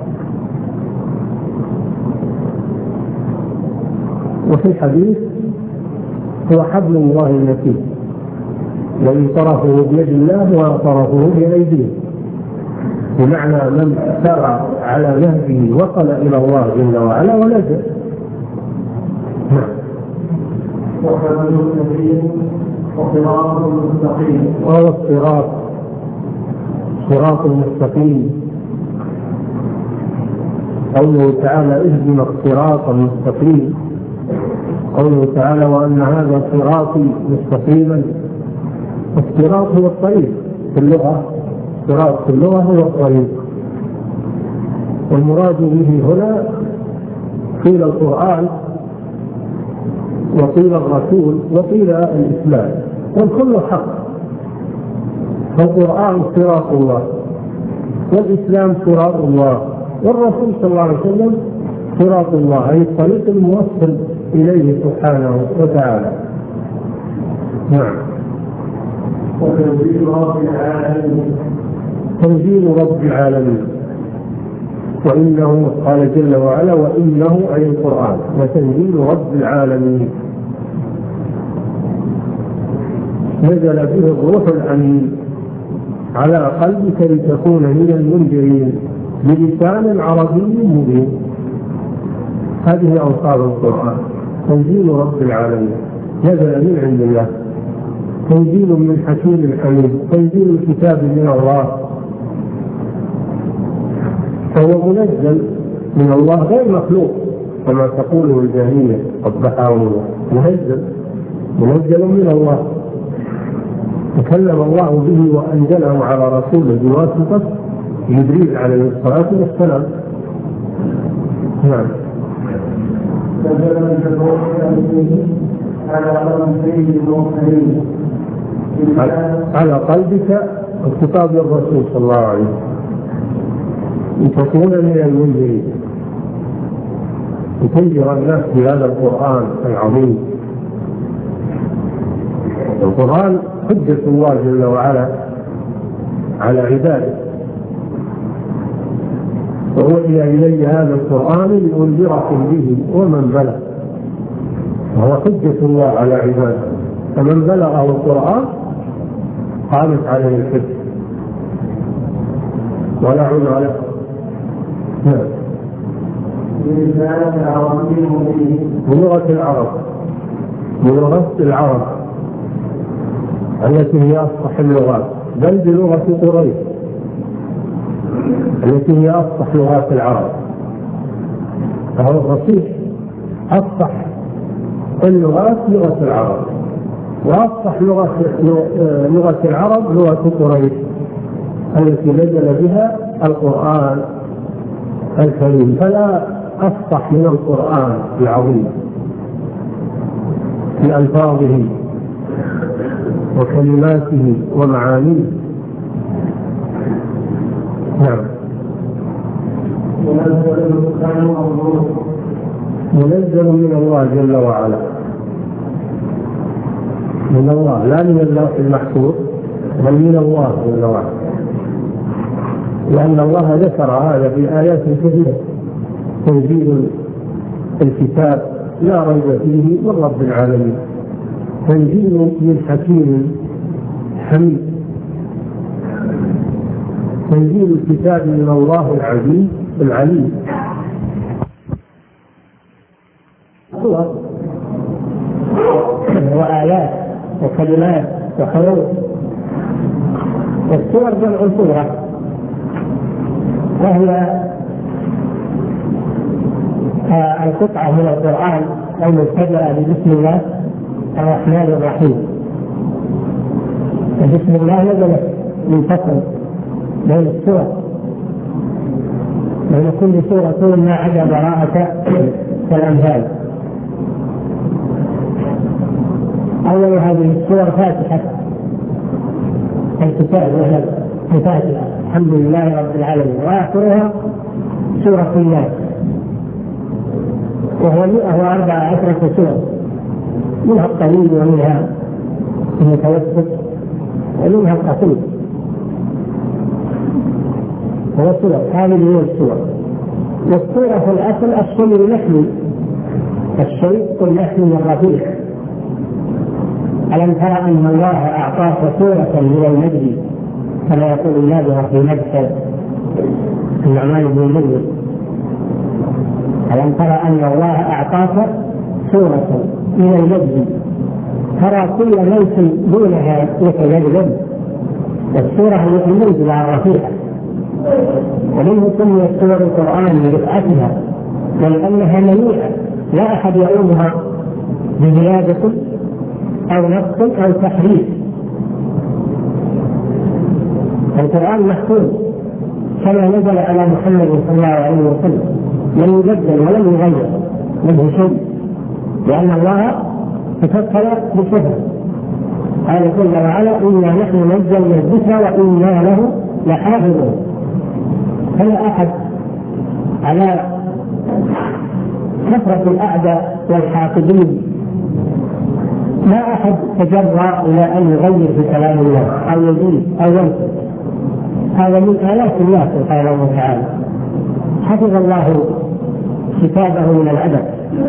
وفي الحديث هو حبل الله المتين الذي طرفه بيد الله وطرفه بأيديه، بمعنى من سار على نهجه وصل إلى الله جل وعلا ونجا. وهو الصراط المستقيم. قوله تعالى: اهدنا الصراط المستقيم. قوله تعالى: وأن هذا صراطي مستقيما. الصراط هو الطريق في اللغة، الصراط في اللغة هو الطريق، والمراد به هنا قيل القرآن وقيل الرسول وقيل الإسلام، والكل حق. فالقرآن صراط الله، والإسلام صراط الله، والرسول صلى الله عليه وسلم صراط الله، أي الطريق الموصل إليه سبحانه وتعالى. نعم. وتنزيل رب العالمين. تنزيل رب العالمين، وإنه قال جل وعلا: وإنه أي القرآن وتنزيل رب العالمين، نزل به الروح الأمين على قلبك لتكون من المنذرين بلسان عربي مبين. هذه أوصاف القرآن. تنزيل رب العالمين نزل من عند الله، تنزيل من حكيم حميد، تنزيل الكتاب من الله. فهو منزل من الله غير مخلوق كما تقوله الجاهلية قبحه الله. منزل من الله، تكلم الله به وأنزله على رسوله بواسطة جبريل عليه الصلاة والسلام. نعم. على قلبك الخطاب للرسول صلى الله عليه وسلم لتكون من المنذرين، لتنذر الناس بهذا القرآن العظيم. القرآن حجة الله جل وعلا على عباده، وأوحي إلي هذا القرآن لأنذركم به ومن بلغ، وهو حجة الله على عباده، فمن بلغه القرآن قامت عليه الحجة ولا عذر له. بلغة العرب، بلغة العرب التي هي أفصح اللغات، بل بلغة قريش التي هي أفصح لغات العرب. فهو الرسول أفصح اللغات لغة العرب، وأفصح لغة العرب لغة قريش التي نزل بها القرآن الكريم، فلا أفصح من القرآن العظيم في ألفاظه وكلماته ومعانيه. نعم. منزل من الله جل وعلا، من الله لا من اللوح المحفوظ بل من الله جل وعلا، لأن الله ذكر هذا في آيات كثيرة. تنزيل الكتاب لا ريب فيه من رب العالمين، تنزيل من حكيم حميد، تنزيل الكتاب من الله العزيز العليم. صور وآيات وكلمات وحروف، والصور جمع صورة، وهي القطعة من القرآن المبتدأة بسم الله الرحمن الرحيم. بسم الله نزلت من فصل بين السور، بين كل سورة ما عدا براءة كالأمثال. أول هذه السور فاتحة الكتاب وهي الفاتحة الحمد لله رب العالمين، وآخرها سورة الناس، وهو 114 سورة، منها الطويل ومنها المتوسط ومنها القصير. هو سورة، هذه هي السورة. والسورة في الأصل الشيء اللحمي، الشيء اللحمي الرفيع. ألم ترى أن الله أعطاك سورة من المجد كما يقول الله في مدح النعمان بن المجد. ألم ترى أن الله أعطاك سورة من المجد ترى كل ليس دونها يتجلد، والسورة هي المنزلة الرفيعة، ومنه سميت سور القرآن برفعتها ولأنها منيعة لا أحد يؤولها بزيادة أو نقص أو تحريف. القرآن محفوظ كما نزل على محمد صلى الله عليه وسلم، لم يبدل ولم يغير منه شيء، لأن الله تفصل بصفة. قال جل وعلا إنا نحن نزلنا الذكر وإنا له لحافظون. فلا أحد على كثرة الأعداء والحافظين، ما أحد تجرأ إلى أن يغير في كلام الله أو يزيد أو ينقص. هذا من آيات الله سبحانه وتعالى. حفظ الله كتابه من العدد،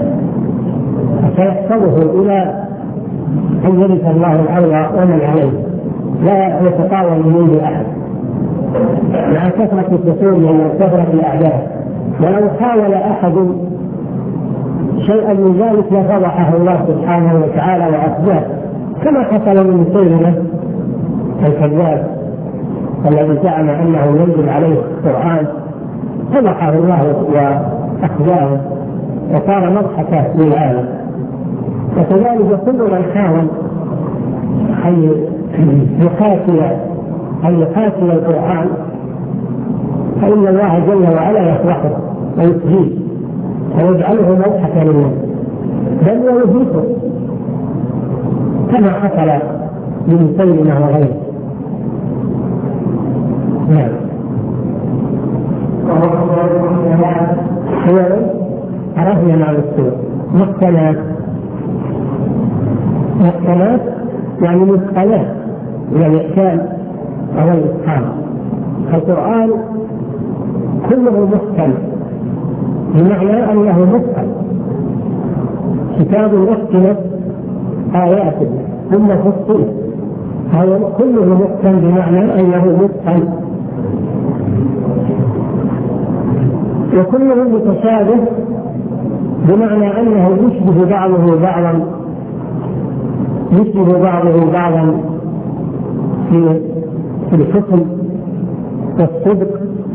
فسيحفظه إلى أن يرث الله الأرض ومن عليه، لا يتطاول منه أحد مع كثرة الدخول وكثرة الأعداء. ولو حاول أحد شيئا من ذلك لفضحه الله سبحانه وتعالى وأخزاه، كما حصل من مسيلمة الكذاب الذي زعم أنه ينزل عليه القرآن فضحه الله وأخزاه وصار مضحكة للعالم. وكذلك كل من حاول أن يقاتل القرآن فإن الله جل وعلا يفضحه ويخزيه ويجعله مضحكا للناس بل ويهلكه كما حصل لمسيلمة وغيره. نعم. عرفنا مع السورة محكمات يعني مثقلات من الإحكام أو الإتقان. القرآن كله محكم بمعنى أنه متقن، كتاب أحكمت آياته ثم فصلت، هذا كله محكم بمعنى أنه متقن. وكله متشابه بمعنى أنه يشبه بعضه بعضا في الحكم والصدق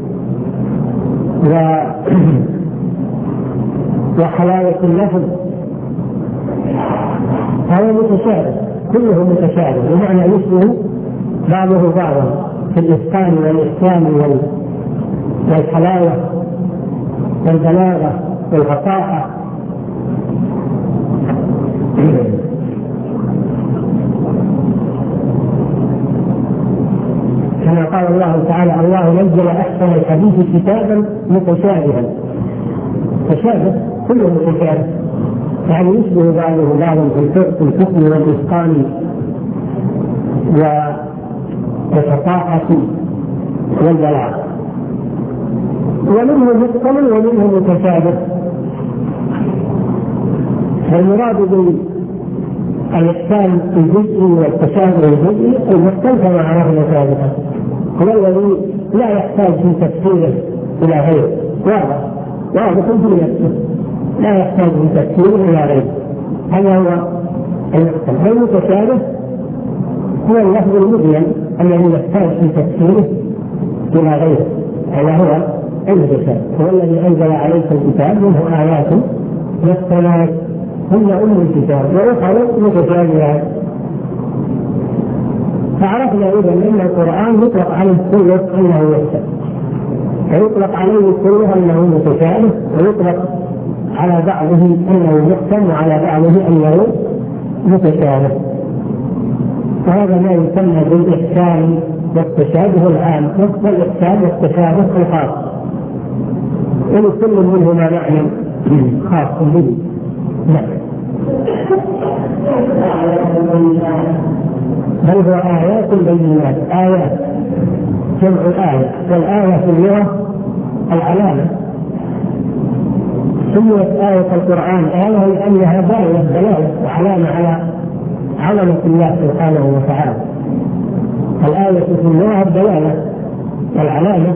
وحلاوة اللفظ. هذا متشابه، كله متشابه بمعنى يشبه بعضه بعضا في الإتقان والإحكام والحلاوة والبلاغة والفصاحة. كما قال الله تعالى: الله نزل أحسن الحديث كتابا متشابها. تشابه كله متشابه يعني يشبه بعضه بعضا في الحكم والإتقان والفصاحة والبلاغة، ومنه متقن ومنه متشابه. فالمراد بالإحسان الجزئي والتشابه الجزئي المحكم كما عرفنا سابقا هو الذي لا يحتاج في تفسيره إلى غيره، واضح في نفسه لا يحتاج في تفسيره إلى غيره. هذا هو المحكم. والمتشابه هو اللفظ المبين الذي يحتاج في تفسيره إلى غيره. هذا هو المتشابه، هو الذي أنزل عليك الكتاب منه آيات محكمات هن أم الكتاب وأخرى متشابهات. فعرفنا إذا أن القرآن يطلق عليه كله أنه محكم، ويطلق عليه كله أنه متشابه، ويطلق على بعضه أنه محكم وعلى بعضه أنه متشابه. وهذا ما يسمى بالإحكام والتشابه العام، والإحكام والتشابه الخاص، ولكل منهما معنى خاص به. بل هو آيات بينات. آيات جمع آية، والآية في اللغة العلامة. سميت آية القرآن آية لأنها دلالة وعلامة على عظمة الله سبحانه وتعالى. الآية في اللغة الدلالة والعلامة،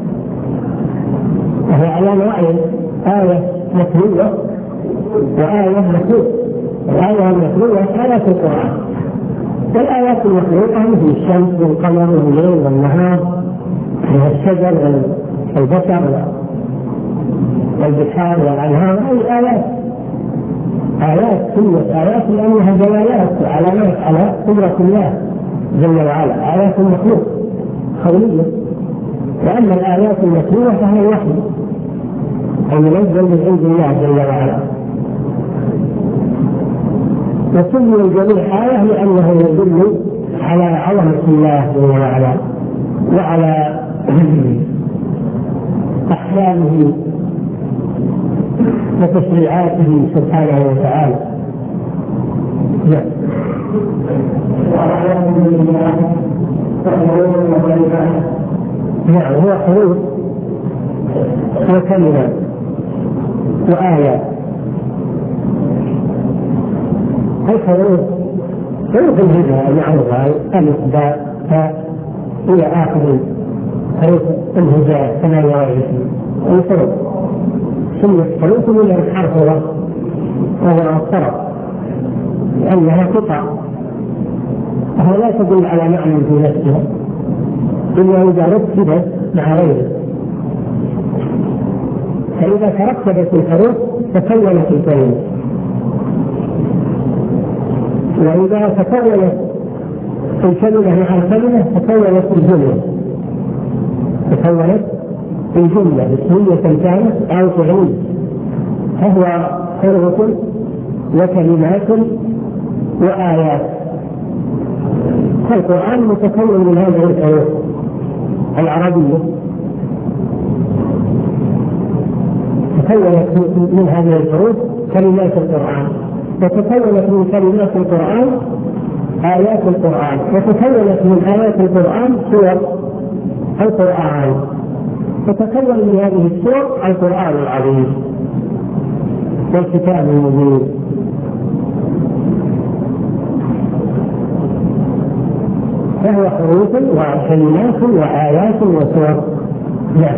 وهي علامة وعي. آية متلوة وآية مخلوقة. الآية المخلوقة آيات القرآن، والآيات المخلوقة مثل الشمس والقمر والليل والنهار والشجر والبشر والبحار والأنهار. أي آيات كلها آيات لأنها دلالات وعلامات على قدرة الله جل وعلا. آيات المخلوق قولية، وأما الآيات المخلوقة فهي الوحي المنزل من عند الله جل وعلا. وسمي الجميع آية لأنه يدل على عظمة الله جل وعلا وعلى أحكامه وتشريعاته سبحانه وتعالى. نعم، هو حروف وكلمات وآيات. الحروف حروف الهجاء المعروفة ألف باء تاء إلى آخر حروف الهجاء 28 الحروف. ثم الحروف من الحرف وهو الطرف لأنها قطع، وهو لا تدل على معنى في نفسها إلا إذا رتبت مع غيره. فإذا ترتبت الحروف تكونت الكلمة، وإذا تكونت الكلمة مع الكلمة تكونت الجملة، اسمية كانت أو فعلية، فهو حروف وكلمات وآيات. فالقرآن متكون من هذه الحروف العربية، تكونت من هذه الحروف كلمات القرآن، وتكونت من كلمات القرآن آيات القرآن، وتكونت من آيات القرآن سور القرآن، وتكون من هذه السور القرآن العظيم والكتاب المبين. فهو حروف وكلمات وآيات وسور. نعم.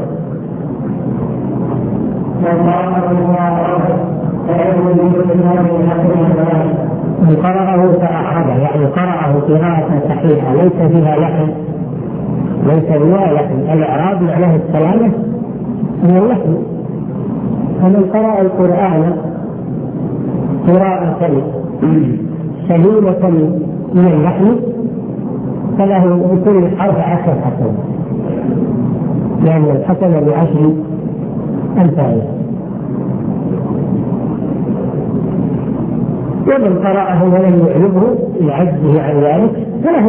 من قرأه فأعاده، يعني قرأه قراءة صحيحة ليس فيها لحن، الإعراب معناه السلامة من اللحن. فمن قرأ القرآن قراءة سليمة من اللحن فله بكل حرف 10 حسنة، يعني الحسنة ب10 أمثالها. ومن قرأه ولم يعجبه لعجزه عن ذلك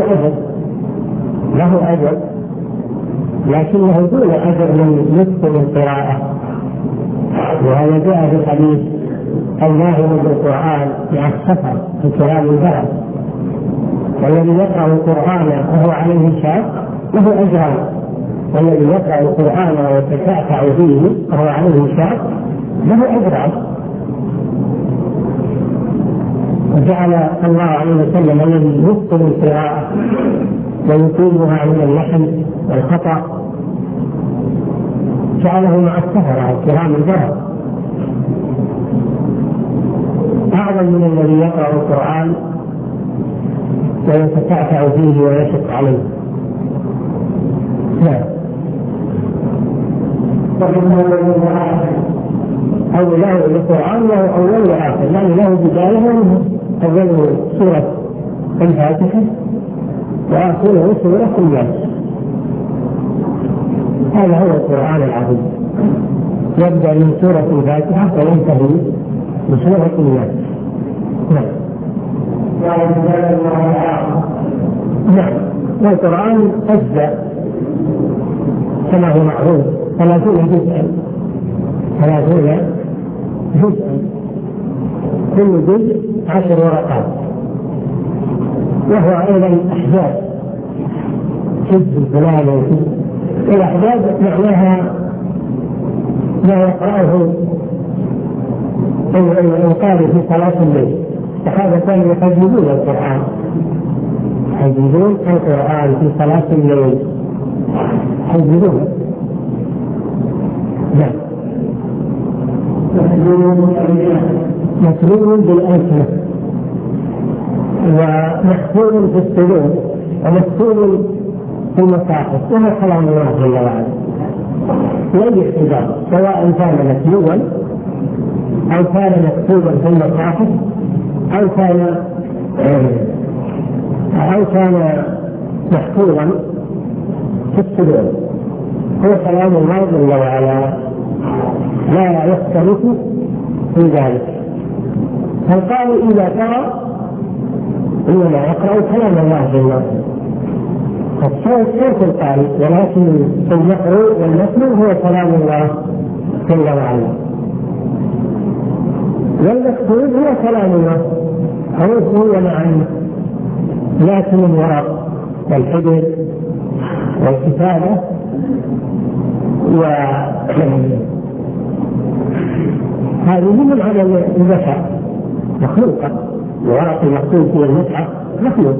فله أجر، لكنه دون أجر من نصف القراءة. وهذا جاء في الحديث الناهي بالقرآن مع السفر في كلام البلد، والذي يقرأ القرآن وهو عليه شاق له أجران، والذي يقرأ القرآن ويتتعتع فيه وهو عليه شاق له أجران. وجعل الله عليه وسلم الذي يتقن القراءة ويقيمها من اللحن والخطأ جعله مع السفر الكرام البررة أعظم من الذي يقرأ القرآن ويتتعتع فيه ويشق عليه. نعم. أو له القرآن له أول وآخر، يعني له بداية أول سورة الفاتحة وآخره سورة الناس. هذا هو القرآن العظيم، يبدأ من سورة الفاتحة وينتهي بسورة الناس. نعم. نعم. والقرآن أجزاء كما هو معروف 30 جزءا، كل جزء 10 ورقات، وهو أيضا أحزاب، حزب فلان. الأحزاب معناها ما يقرأه القارئ في صلاة الليل، فهذا كانوا يحجبون القرآن في صلاة الليل، يحجبونه. نعم. متلو بالألسنة ومحفوظ في الصدور ومكتوب في المصاحف، وهو كلام الله جل وعلا لا اعتذار، سواء كان متلوا أو كان مكتوبا في المصاحف أو كان محفوظا في الصدور، هو كلام الله جل وعلا لا يختلف في ذلك. فالقارئ إذا قرأ إنما يقرأ كلام الله جل وعلا، فالصوت صوت القارئ، ولكن المقروء والمتلو هو كلام الله جل وعلا، والمكتوب هو كلام الله حروفه ومعانيه. لكن الورق والحبر والكتابة هذه من عمل البشر مخلوقة، الورق المكتوب في المصحف مخلوق،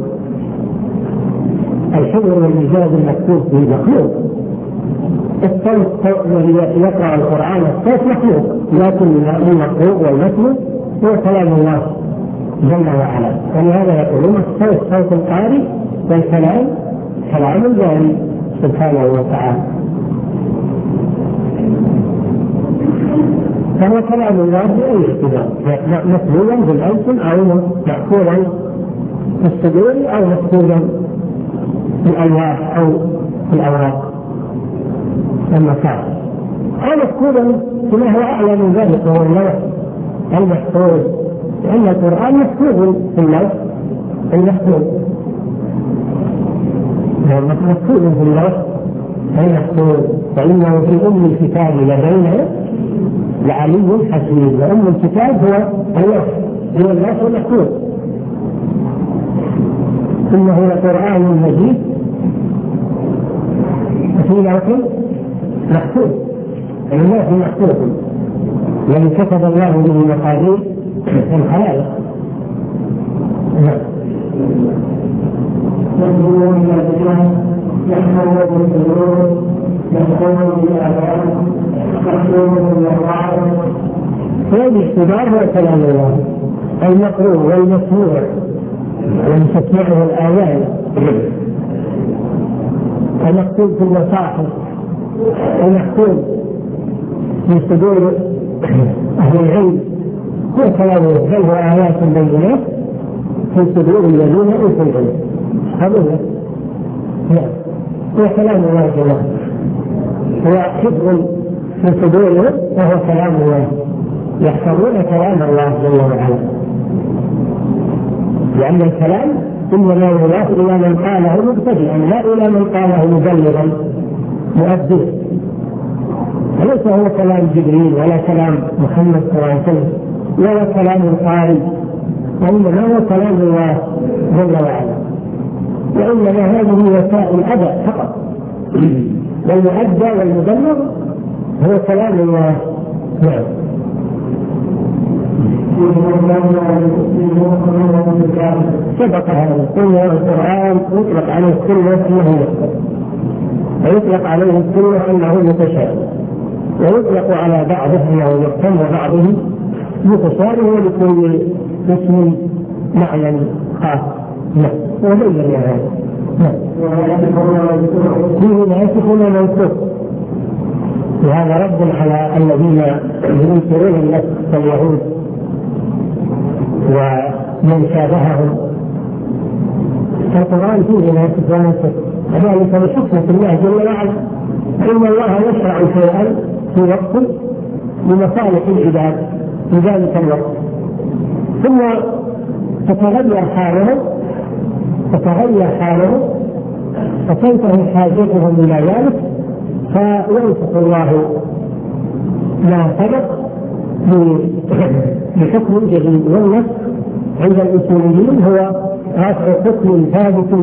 الحبر والمجاز المكتوب فيه مخلوق، الصوت الذي يقرأ القرآن الصوت مخلوق، لكن المقروء والمتلو هو كلام الله جل وعلا. ولهذا يقولون الصوت صوت القارئ والكلام كلام الباري سبحانه وتعالى. فهو كلام الله بأي اعتبار، مكتوبا بالألسن أو مأخوذا في الصدور أو مكتوبا في الألواح أو في الأوراق المصاحف، أو مكتوبا فيما هو أعلى من ذلك وهو اللوح المحفوظ، لأن القرآن مكتوب في اللوح المحفوظ، مكتوب في اللوح المحفوظ، فإنه في أم الكتاب لدينا لعلي حكيم، وأم الكتاب هو اللوح، هو اللوح المحفوظ، إنه لقرآن مجيد في لوح محفوظ، اللوح محفوظ الذي كتب الله به مقادير الخلائق. والاعتبار هو كلام الله المقروء والمسموع ومسمعه الآيات المكتوب في المصاحف ومكتوب في صدور أهل العلم هو كلام الله، بل هو آيات بينات في صدور الذين أوتوا العلم. هذا هو كلام الله جل هو حفظ في صدورهم وهو كلام الله، يحفظون كلام الله جل وعلا، لأن الكلام إنما يضاف إلى من قاله مبتدئا لا إلى من قاله مبلغا مؤديا، وليس هو كلام جبريل ولا كلام محمد صلى الله عليه وسلم ولا كلام القارئ، وإنما هو كلام الله جل وعلا، وإنما هذه وسائل أداء فقط، والمؤدى والمبلغ هو كلام الله. نعم. سبق هذا قلنا القرآن يطلق عليه كله أنه مختلف، ويطلق عليه كله أنه متشابه، ويطلق على بعضه أنه يحكم وبعضه متشابه، ولكل اسم معنى خاص. نعم. وبين هذا. نعم. فيه ناسخ ومنسوخ، وهذا رد على الذين ينكرون النسخ كاليهود ومن شابههم. القرآن فيه ناسخ ومنسوخ، وذلك بحكمة الله جل وعلا، إن الله يشرع شيئا في وقت لمصالح العباد في ذلك الوقت، ثم تتغير حاله فتنتهي حاجتهم إلى ذلك، فينسخ الله ما سبق بحكم جديد. والنسخ عند الأصوليين هو رفع حكم ثابت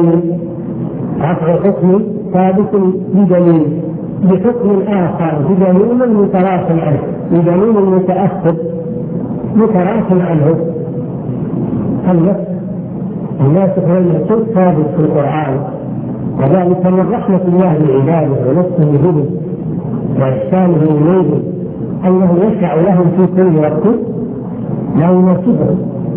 بدليل بحكم آخر بدليل متراخ عنه، بدليل متأخر متراخ عنه. الناسخ والمنسوخ ثابت في القرآن، وذلك من رحمة الله بعباده ولطفه بهم وإحسانه إليهم أنه يشرع لهم في كل وقت ما يناسبهم.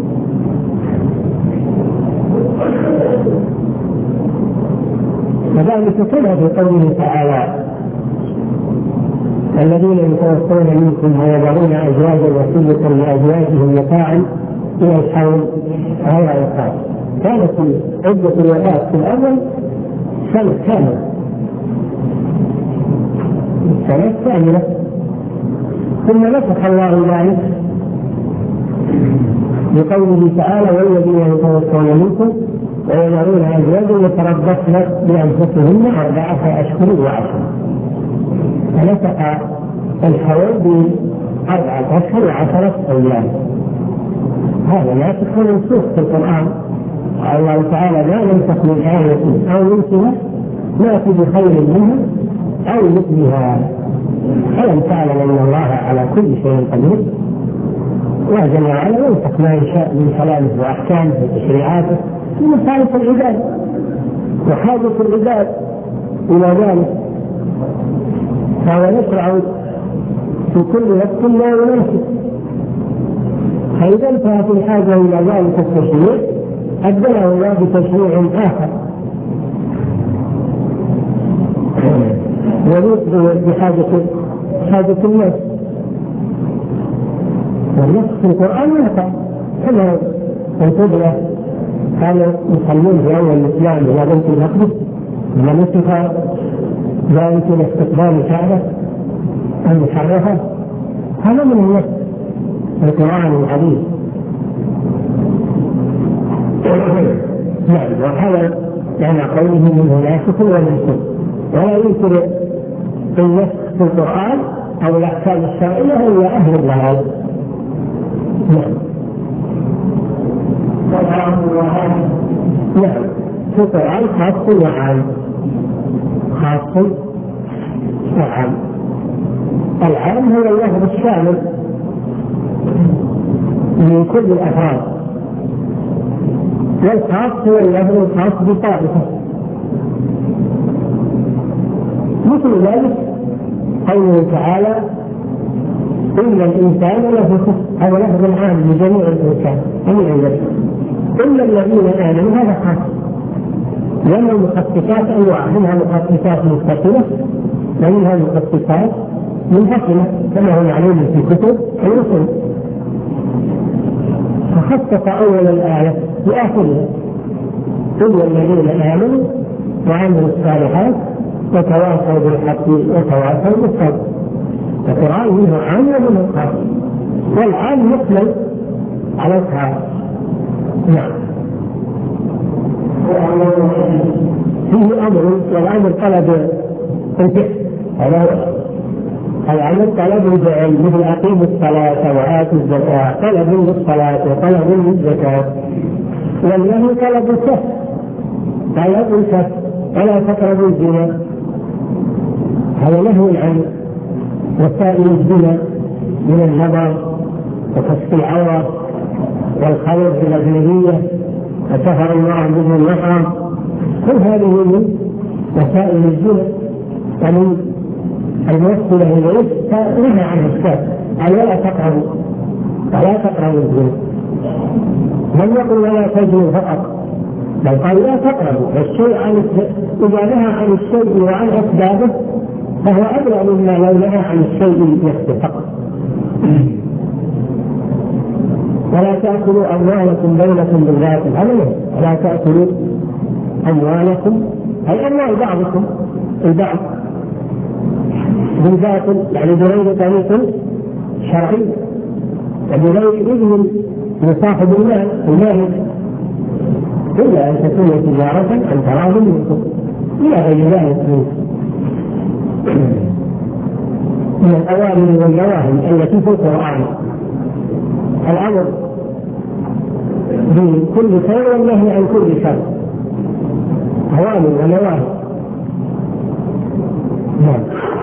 وذلك كله في قوله تعالى: الذين يتوفون منكم ويذرون أزواجا وصية لأزواجهم متاعا إلى الحول غير إخراج. كانت عدة الوفاة في الأول سنة كاملة، ثم نسخ الله ذلك بقوله تعالى: والذين يتوفون منكم ويذرون أزواجا يتربصن بأنفسهن 4 أشهر و10، فنسخ الحول ب4 أشهر و10 أيام. هذا ناسخ ومنسوخ في القرآن. الله تعالى: لا ننسخ من آية أو ننسها نأتي بخير منها أو مثلها. ألم تعلم أن الله على كل شيء قدير؟ الله جل وعلا ينسخ ما يشاء من كلامه وأحكامه وتشريعاته في مصالح العباد وحاجة العباد إلى ذلك، فهو يشرع في كل وقت ما يناسب. فإذا انتهت الحاجة إلى ذلك التشريع أبدله الله بتشريع آخر يليق بحاجة الناس. والنص في القرآن يقع كما القبلة كانوا يصلون في أول الإسلام إلى بيت المقدس لما نسخ ذلك إلى استقبال الكعبة المشرفة. هذا من النص القرآن العظيم. نعم. وهذا يعني قوله منه ناسخ ومنسوخ، ولا ينكر النسخ في القرآن أو الأحكام الشرعية إلا أهل الضلال. نعم. نعم. في القرآن خاص وعام، خاص وعام. العام هو اللفظ الشامل من كل الأفراد، والخاص هو اللفظ الخاص بطائفة. مثل ذلك قوله تعالى إن الإنسان لفي خسر، هذا لفظ عام لجميع الإنسان جميع الناس إلا الذين آمنوا، هذا خاص. لأن المخصصات أنواع، منها مخصصات متصلة ومنها مخصصات منفصلة كما هو معلوم في كتب الرسل. فخصص أول الآية بآخرها إلا الذين آمنوا وعملوا الصالحات وتواصوا بالحق وتواصوا بالصبر. القرآن منه عام ومنه خاص، والعام يحمل على الخاص. نعم. فيه أمر، والأمر طلب الفعل، الأمر طلب الفعل، مثل أقيموا الصلاة وآتوا الزكاة، طلب للصلاة وطلب للزكاة. والنهي طلب الكف، طلب الكف، ولا تقربوا الزنا، هذا نهي عن وسائل الزنا من النظر وكشف العورة والخلط بالأجنبية وسفر المرأة بدون محرم، كل هذه من وسائل الزنا ومن الموصلة إليه، فنهى عنه الشرع ولا تقربوا الزنا. لم يقل ولا تزنوا فقط، بل قال لا تقربوا. والشيء إذا نهى عن الشيء وعن أسبابه فهو أبلغ مما لو نهى عن الشيء نفسه فقط. ولا تأكلوا أموالكم بينكم بالباطل، هذا نهي. ولا تأكلوا أموالكم أي أموال بعضكم البعض بالباطل، يعني بغير طريق شرعي وبغير إذن من صاحب المال، إلا أن تكون تجارة عن تراض منكم إلى غير ذلك من الأوامر والنواهي التي في القرآن. الأمر بكل خير والنهي عن كل شر، أوامر ونواهي. نعم.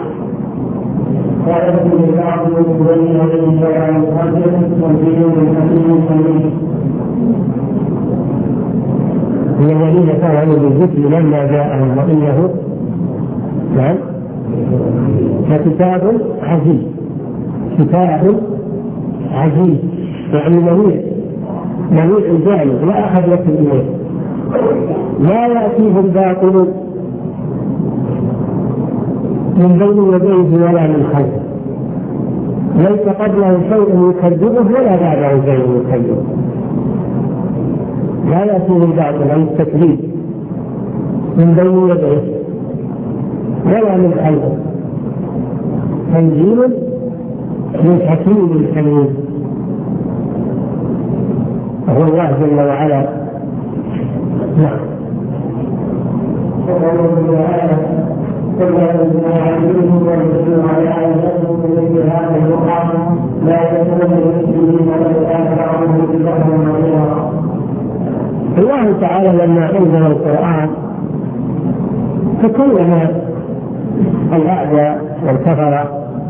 قال ابن البعض من عليه شرع مقدس والدين حكيم حميد. من الذين فعلوا بالذكر لما جاءهم وإنه نعم فكتاب عزيز، كتاب عزيز يعني منيع جالب لا أحد يصل إليه، لا يأتيه الباطل من بين يديه ولا من خلفه، ليس قبله شيء يكذبه ولا بعده شيء يكذبه. لا يأتيه الباطل عن التكذيب من بين يديه ولا من خلفه، تنزيل من حكيم حميد، وهو الله جل وعلا. نعم. الله تعالى لما أنزل القرآن تكلم الأعداء والكفرة،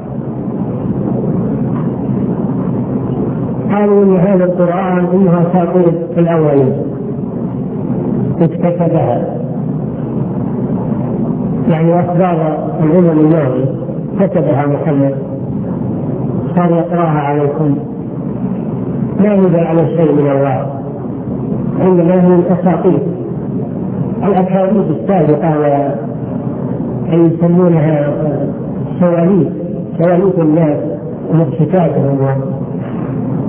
قالوا إن هذا القرآن إنها أساطير الأولين اكتسبها، يعني أخبار الأمم الماضية كتبها محمد صار يقرأها عليكم، لا يدل على شيء من الله، إنما هي الأساطير الأكاذيب السابقة يسمونها سواليف الناس ومضحكاتهم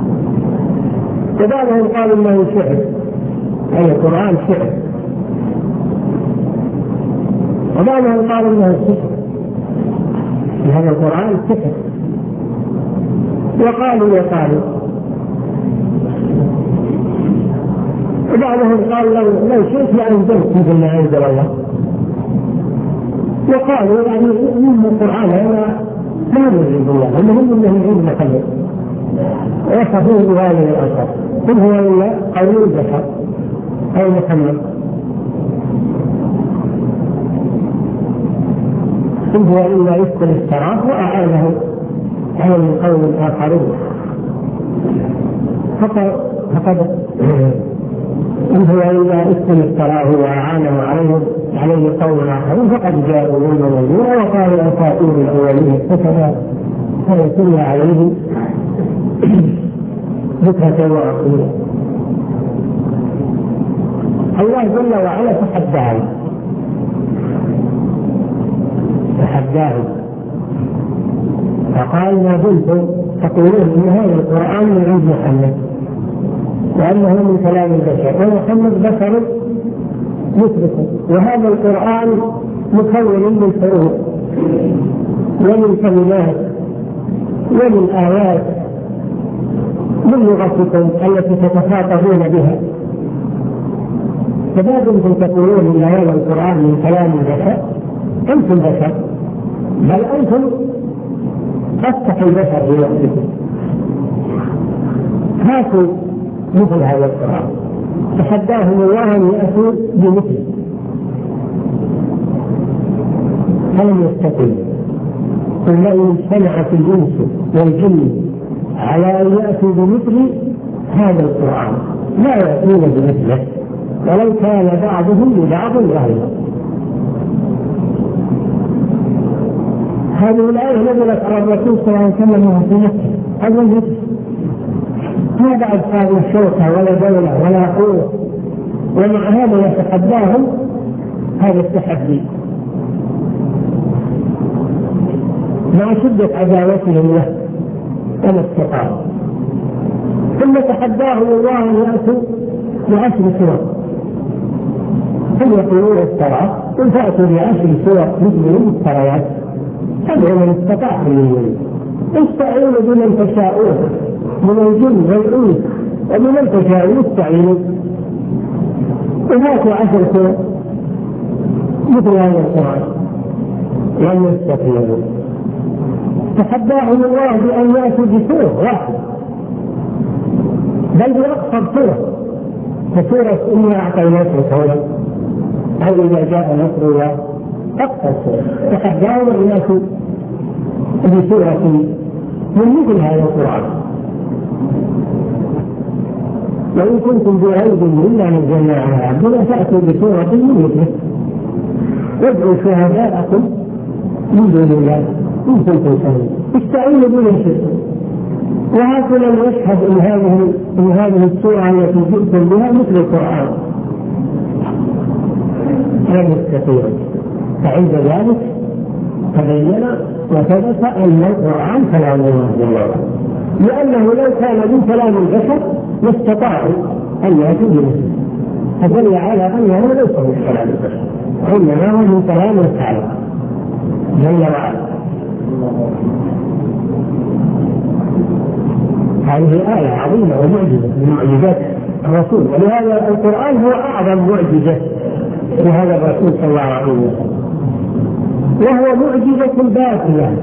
وبعضهم قال إنه شعر، أي القرآن شعر، وبعضهم قال إنه سحر، هذا القرآن سحر. وقالوا وبعضهم قال لو شئت لأنزلت مثل ما أنزل الله. وقالوا يعني من القرآن هذا ما يريد الله، المهم أنه يريد محمد ويصفوه بهذه الألفاظ، قل هو إلا قول البشر أو محمد، قل هو إلا يذكر افتراه وأعانه على من قوم آخرين. فقد إن هو إلا إثم افتراه وأعانه عليه قوم آخرين فقد جاءوا من المدينة وقالوا أساطير الأولين اكتسبا فيتم عليه ذكرة وعقيدة. الله جل وعلا تحداهم فقال ما كنتم تقولون إن هذا القرآن من عند محمد وأنه من كلام البشر ومحمد بشر مثلكم، وهذا القرآن مكون من حروف ومن كلمات ومن آيات من لغتكم التي تتخاطبون بها، فما كنتم تقولون إن هذا القرآن من كلام البشر، أنتم بشر، بل أنتم أفتح البشر بوحدكم، هاتوا مثل هذا القرآن. تحداهم الله أن يأتوا بمثله فلم يستطيعوا. قل لئن اجتمعت الإنس والجن على أن يأتوا بمثل هذا القرآن لا يأتون بمثله ولو كان بعضهم لبعض ظهيرا. هذه الآية نزلت على الرسول صلى الله عليه وسلم في مكة أول مكة، ما بعد هذه الشوكة ولا دولة ولا قوة، ومع هذا يتحداهم هذا التحدي مع شدة عداوتهم له وما استطاعوا. ثم تحداهم الله أن يأتوا بعشر سور، هم يقولون افترى، قل فأتوا بعشر سور مثل المفتريات تدعو من استطاعتم من دونه، استعينوا بمن تشاءون من الجن والإنس وبمن تشاءون استعينوا، وهاتوا عشر سور مثل هذا القرآن لم يستطيعوا. تحداهم الله بأن يأتوا بسورة واحدة بل بأقصر سورة، كسورة إنا أعطيناك الكون أو إذا جاء نصر الله، أقصر سورة. تحداهم أن يأتوا بسورة من مثل هذا القرآن، وإن كنتم بريب مما نزلنا على عبدنا فأتوا بسورة من مثله وادعوا شهداءكم من دون الله إن كنتم صادقين، استعينوا بمن شئتم. وهكذا يشهد إن هذه السورة التي جئتم بها مثل القرآن لم يستطيعوا. فعند ذلك تبين وثبت أن القرآن كلام الله جل وعلا، لأنه لو كان من كلام البشر لاستطاعوا أن يأتوا بمثله، فدل على أنه ليس من كلام البشر وإنما هو من كلام الخالق جل وعلا. هذه آية عظيمة ومعجزة من معجزات الرسول، ولهذا القرآن هو أعظم معجزة لهذا الرسول صلى الله عليه وسلم، وهو معجزة باقية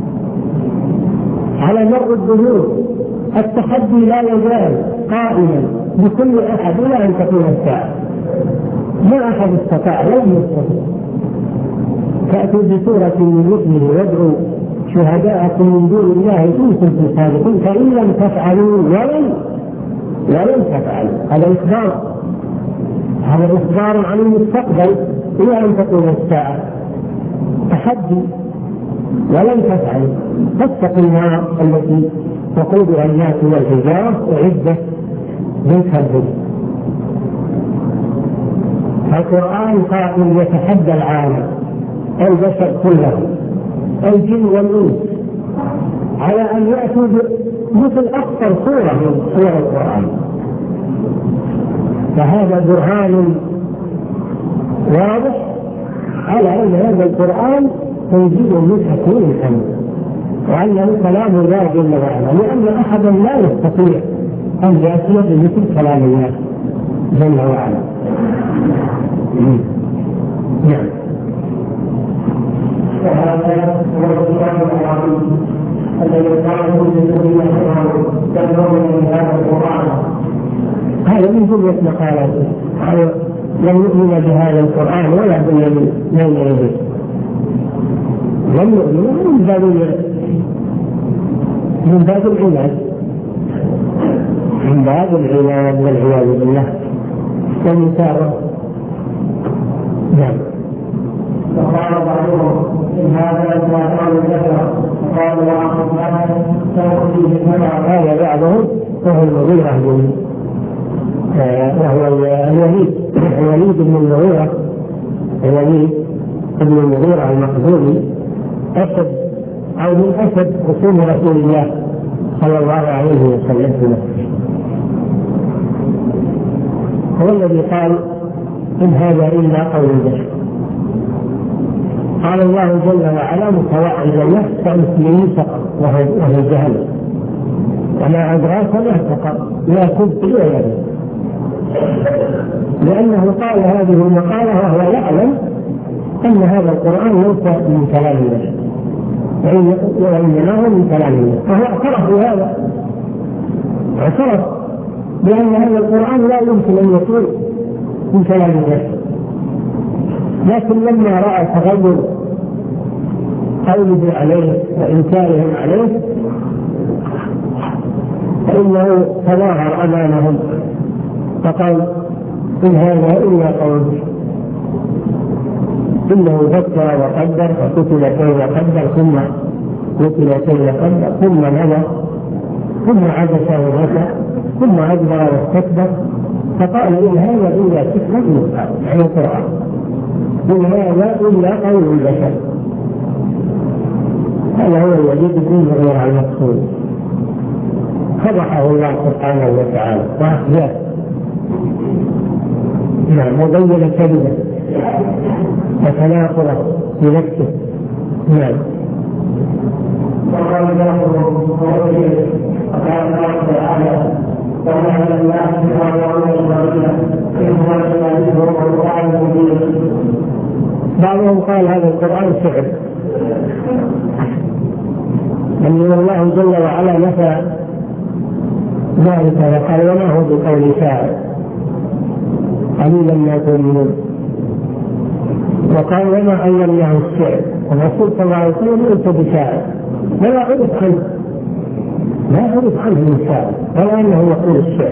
على مر الدهور. التحدي لا يزال قائما بكل أحد إلى أن تكون الساعة، ما أحد استطاع لم يستطيع. فأتوا بسورة من مثله وادعوا شهداءكم من دون الله إن كنتم صادقين فإن لم تفعلوا ولن تفعلوا. هذا إخبار عن المستقبل إلى أن تكون الساعة، تحدي ولن تفعلوا فاتقوا النار التي وقودها الناس والحجارة أعدت للكافرين. القرآن قائم يتحدى العالم البشر كلهم الجن والإنس على أن يأتوا مثل أكثر سورة من سور القرآن فهذا برهان واضح على أن هذا القرآن تنزيل من حكيم حميد، وأنه كلام الله جل وعلا، لأن أحدا لا يستطيع أن يأتي بمثل كلام الله جل وعلا. نعم. وهذا هو القرآن العظيم الذي قاله للذين كفروا من هذا القرآن. هذا من جملة مقالاته، لم يؤمن بهذا القرآن ولا بالذي يؤمن به، لم يؤمن من باب العناد، من باب العناد والعياذ بالله والمساواه. نعم. وقال بعضهم إن هذا ما قالوا كفر، وقالوا بعضهم هذا بعضهم وهو المغيرة وهو الوليد بن المغيرة، الوليد بن المغيرة المخزومي، أسد أو من أسد خصوم رسول الله صلى الله عليه وسلم، هو الذي قال إن هذا إلا قول البشر. قال الله جل وعلا متوعدا له فأسلمي سقط وهو جهل، وما أدراك ما سقط، لا تبقي ولا يبقى، لأنه قال هذه المقالة وهو يعلم أن هذا القرآن ليس من كلام الله وإنما هو من كلام الله، فهو اعترف بهذا، اعترف بأن هذا القرآن لا يمكن أن يكون من كلام الله. لكن لما رأى تغير قوله عليه وإنكارهم عليه فإنه تظاهر أمامهم فقال إن هذا إلا قول، إنه فكر وقدر فقتل كيف قدر ثم قتل كيف قدر ثم نظر ثم عبس وبكى ثم أدبر واستكبر فقال إن هذا إلا سحر يؤثر، يعني القرآن إن هذا إلا قول البشر. هذا هو الوليد بن المغيرة المقصود، فضحه الله سبحانه وتعالى وأخزاه. نعم. وبين كذبه وتناقضه بنفسه. نعم. وقال الله وقال الله تعالى وجعل الله بعضهم قال هذا القرآن سحر، أن الله جل وعلا نفى ذلك وقال وما هو بقول شاعر قليلا ما تؤمنون، وقال وما علمناه الشعر، والرسول صلى الله عليه وسلم ليس بشاعر ولا عرف عنه، لا عرف عنه من شاعر ولا أنه يقول الشعر،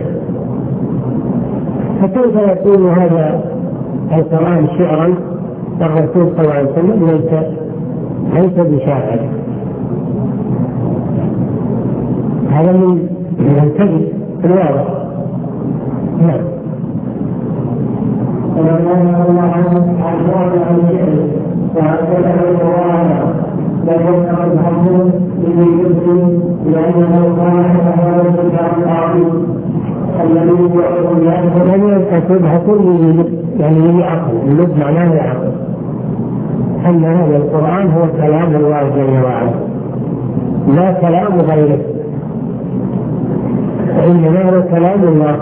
فكيف يكون هذا القرآن شعرا والرسول صلى الله عليه وسلم ليس بشاعر؟ هذا من الكذب الواضح. نعم. ولما الله عن الشعر وأكده القرآن لكن الحكم للجزء لأنه كان هذا الكتاب العظيم الذي هو لم يكتبها كل يعني عقل، اللب معناه عقل، أن هذا القرآن هو كلام الله جل وعلا لا كلام غيره، وإنما هو كلام الله.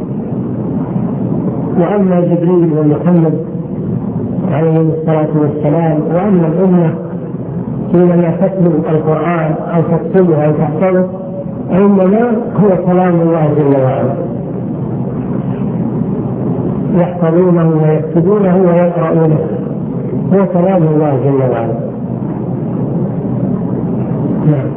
وأما جبريل ومحمد عليه الصلاة والسلام وأما الأمة حينما تتلو القرآن أو تكتبه أو تحفظه إنما هو كلام الله جل وعلا، يحفظونه ويكتبونه ويقرؤونه، هو كلام الله جل وعلا. نعم.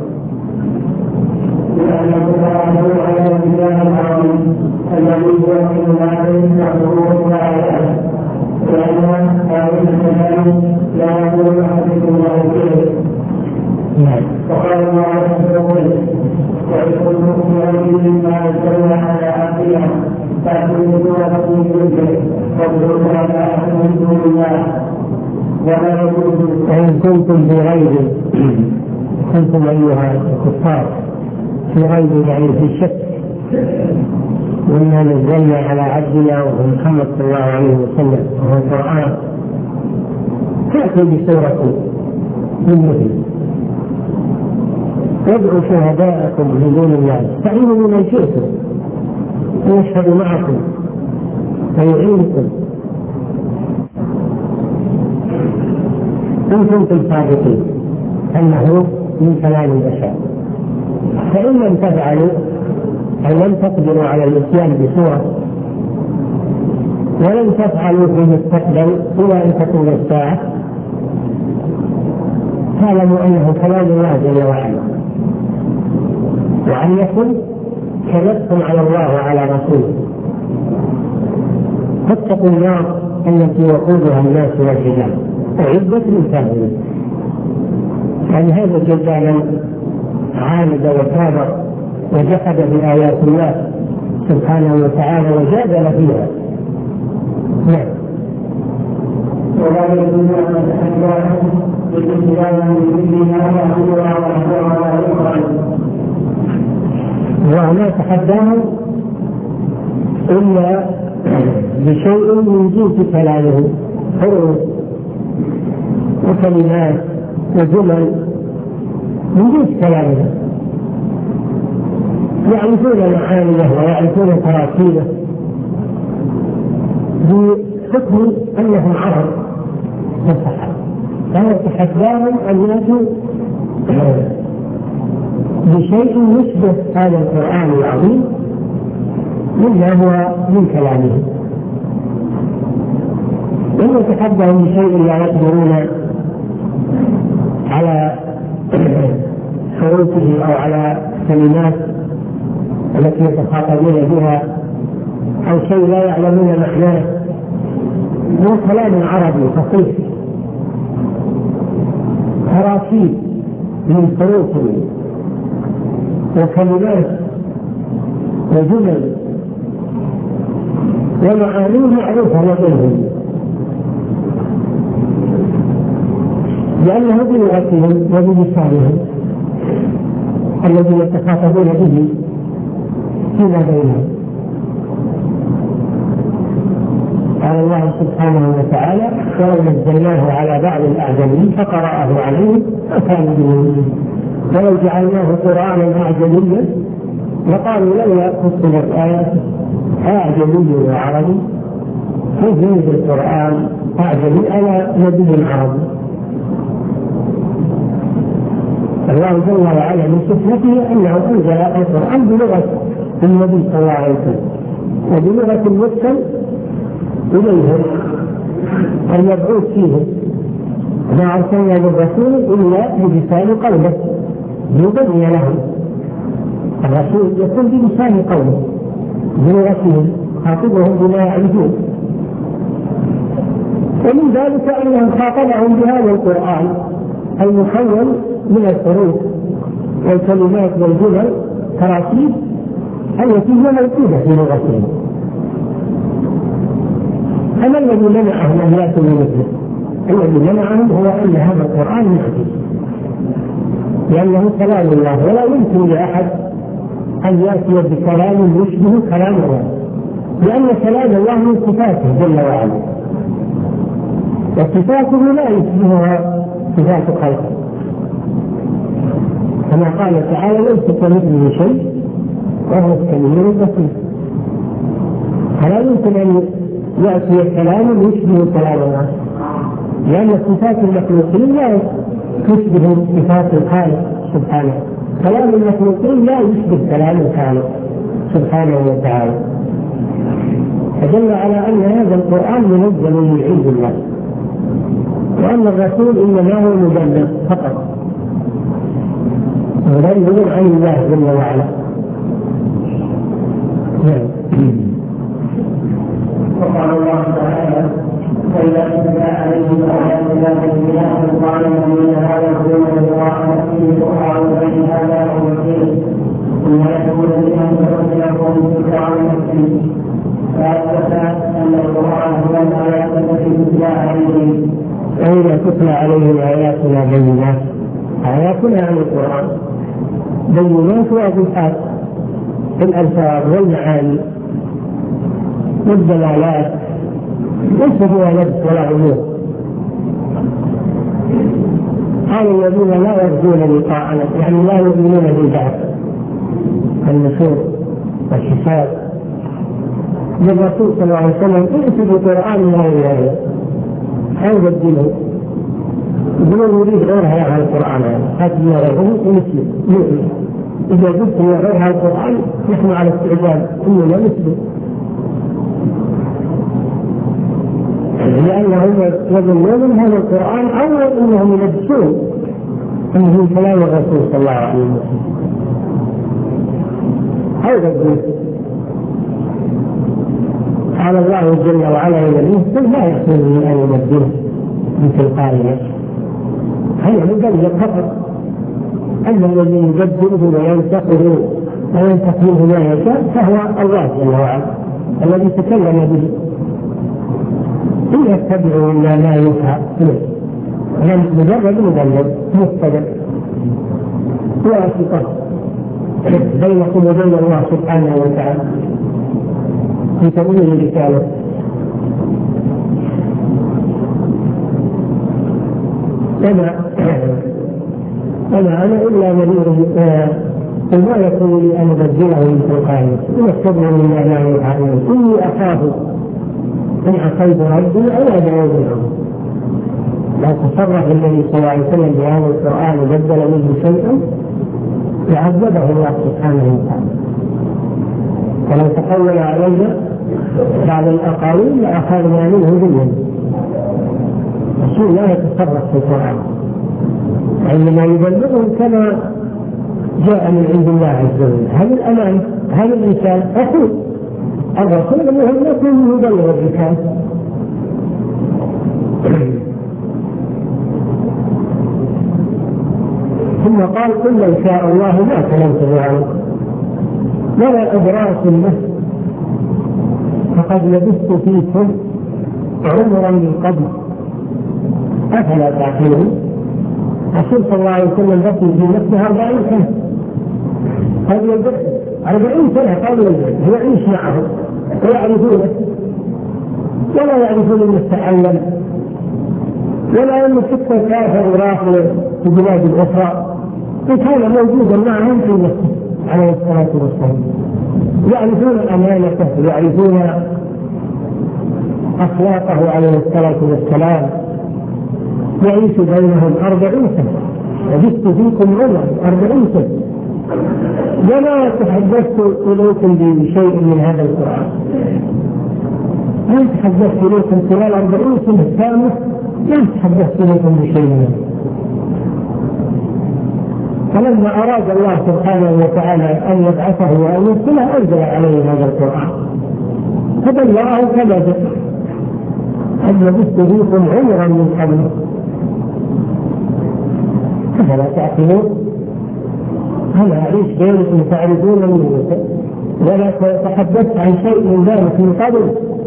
لأن القرآن هو على الله العظيم الذي يوحي ما بين الحروف والآيات، لأن هذه الكلام لا يقول أحدكم له فيه. وقال الله عز وجل وإذ كنتم مما نزلنا على عبدنا فأتوا بسورة من مثله واذكروا على أحد من دون الله ولا يجوز. وإن كنتم في غيب، كنتم أيها الكفار في غيب يعني في شك وإنا نزلنا على عبدنا ومحمد صلى الله عليه وسلم وهو القرآن تأتي بسورة من مثله وادعوا شهداءكم من دون الله استعينوا بمن شئتم ويشهد معكم ويعينكم إن كنتم صادقين أنه من كلام البشر. فإن لم تفعلوا أو لم تقدروا على الإتيان بسورة ولم تفعلوا في المستقبل إلى أن تكون الساعة فاعلموا أنه كلام الله جل وعلا، وأنكم كذبتم على الله وعلى رسوله. فاتقوا النار التي وقودها الناس والحجارة أعدت للكافرين. يعني هذا جدالا عاند وكابر وجحد بآيات الله سبحانه وتعالى وجادل فيها. نعم. ولا يجوز أن تتحدث بالاستدلال من كل ما يأخذ ولا يخرج. وما تحداه إلا بشيء من جنس كلامه، حروف وكلمات وجمل من جنس كلامه، يعرفون معانيه ويعرفون تراكيبه بحكم أنهم عرب فصحى. فيتحداهم أن يأتوا بشيء يشبه هذا القرآن العظيم مما هو من كلامه، وإن يتحداهم بشيء لا يقدرون على حروفه أو على كلمات التي يتخاطبون بها أو شيء لا يعلمون معناه، هو كلام عربي فصيح تراكيب من حروف وكلمات وجمل ومعانيه معروفة لديهم لأنه بلغتهم وبلسانهم الذي يتخاطبون به فيما بينهم. قال الله سبحانه وتعالى: ولو نزلناه على بعض الأعجمين فقرأه عليهم فكانوا به، ولو جعلناه قرآنا أعجميا لقالوا لولا فصلت آياته أعجمي وعربي، كيف ينزل القرآن أعجمي على نبي عربي؟ الله جل وعلا من صفته أنه أنزل القرآن بلغة النبي صلى الله عليه وسلم وبلغة المرسل إليهم المبعوث فيهم. ما أرسلنا بالرسول إلا بلسان قومه ليبين لهم. الرسول يكون بلسان قومه بلغتهم خاطبهم بما يعرفون، ومن ذلك أنه خاطبهم بهذا القرآن المكون من الحروف والكلمات والجمل تراكيب التي هي موجودة في لغتهم. أما الذي منعهم أن يأتوا بمثله، الذي منعهم هو أن هذا القرآن معجز، لأنه كلام الله ولا يمكن لأحد أن يأتي بكلام يشبه كلام الله، لأن كلام الله من صفاته جل وعلا، وصفاته لا يشبهها صفات خلقه، كما قال تعالى: ليس كمثله شيء وهو السميع البصير. فلا يمكن أن يأتي كلام يشبه كلام الله، لأن صفات المخلوقين لا تشبه صفات الخالق سبحانه. كلام المخلوقين لا يشبه كلام الخالق سبحانه وتعالى. فدل على أن هذا القرآن منزل من عند الله، وأن الرسول إنما هو مبلغ فقط، مبلغ عن الله جل وعلا. وقال الله تعالى: فإذا تتلى عليهم آيات الله بينات قالوا إن هذا هو القرآن فيه سبحان بين هذا وبين ثم يقول لمن تبدل قوم سبحان نفسه فأثبت أن القرآن هو الآيات التي تتلى عليهم. فإذا تتلى عليهم آياتنا بينات، آياتنا عن القرآن بينات واضحات الألفاظ والمعاني والدلالات ليس فيها لبس ولا غموض. قال الذين لا يرجون لقاءنا يعني لا يؤمنون بالبعث النشور والحساب. الرسول صلى الله عليه وسلم ائت بقرآن لا إله أو بدله يقولون يريد غيرها عن القرآن هذا غيره ومسلم يؤمن. إذا قلت غيرها القرآن نحن على استعداد إننا مسلم، لأنهم يظنون هذا القرآن أول أنهم يلبسون أنه من كلام الرسول صلى الله عليه وسلم. هذا الدين قال الله جل وعلا لنبيه قل لا يحسن أن يبدله من تلقاء نفسه. هذا مبلغ فقط. أما الذي يبدله وينتقله وينتقله ما يشاء فهو الله جل وعلا الذي تكلم به. إن يتبعوا إلا ما يوحى إليه، مجرد مبلغ متبع واسطة بينكم وبين الله سبحانه وتعالى في تبليغ رسالته. أنا إلا نذير وما يكون لي أن أبدله من تلقاء نفسي إن اتبعوا إلا ما يوحى إليه إني أخاف إن عصيت ربي عذاب يوم عظيم. لو تصرف النبي صلى الله عليه وسلم بهذا القرآن وبدل منه شيئا لعذبه الله سبحانه وتعالى. ولو تقول علينا بعض الأقاويل لأخذنا منه باليد. الرسول لا يتصرف في القرآن، عندما يبلغه كما جاء من عند الله عز وجل. هذه الأمانة، هذا الرسالة أقول الرسول مهمته يبلغ الرسالة. ثم قال قل لو شاء الله ما كلمته عنكم ولا أدراكم به فقد لبثت فيكم عمرا من قبل أفلا تعقلون. الرسول صلى الله عليه وسلم بقي في نفسه 40 سنة قبل البعث، 40 سنة قبل البعث هو يعيش معهم ويعرفونه ولا يعرفون انه تعلم ولا انه حتى كافر وراح في بلاد اخرى وكان موجودا معهم في نفسه عليه الصلاه والسلام. يعرفون امانته ويعرفون اخلاقه عليه الصلاه والسلام. يعيش بينهم 40 سنة لبثت فيكم عمرا 40 سنة ولا تحدثت إليكم بشيء من هذا القرآن. ما تحدثت إليكم خلال 40 سنة كاملة، ما تحدثت إليكم بشيء منه. فلما أراد الله سبحانه وتعالى أن يبعثه وأن يرسله أنزل عليه هذا القرآن فبلغه كما جاء قد لبثت فيكم عمرا من قبله فلا تعقلون. هل أعيش بينكم تعرفون منه ولا تحدثت عن شيء من ذلك من قبل؟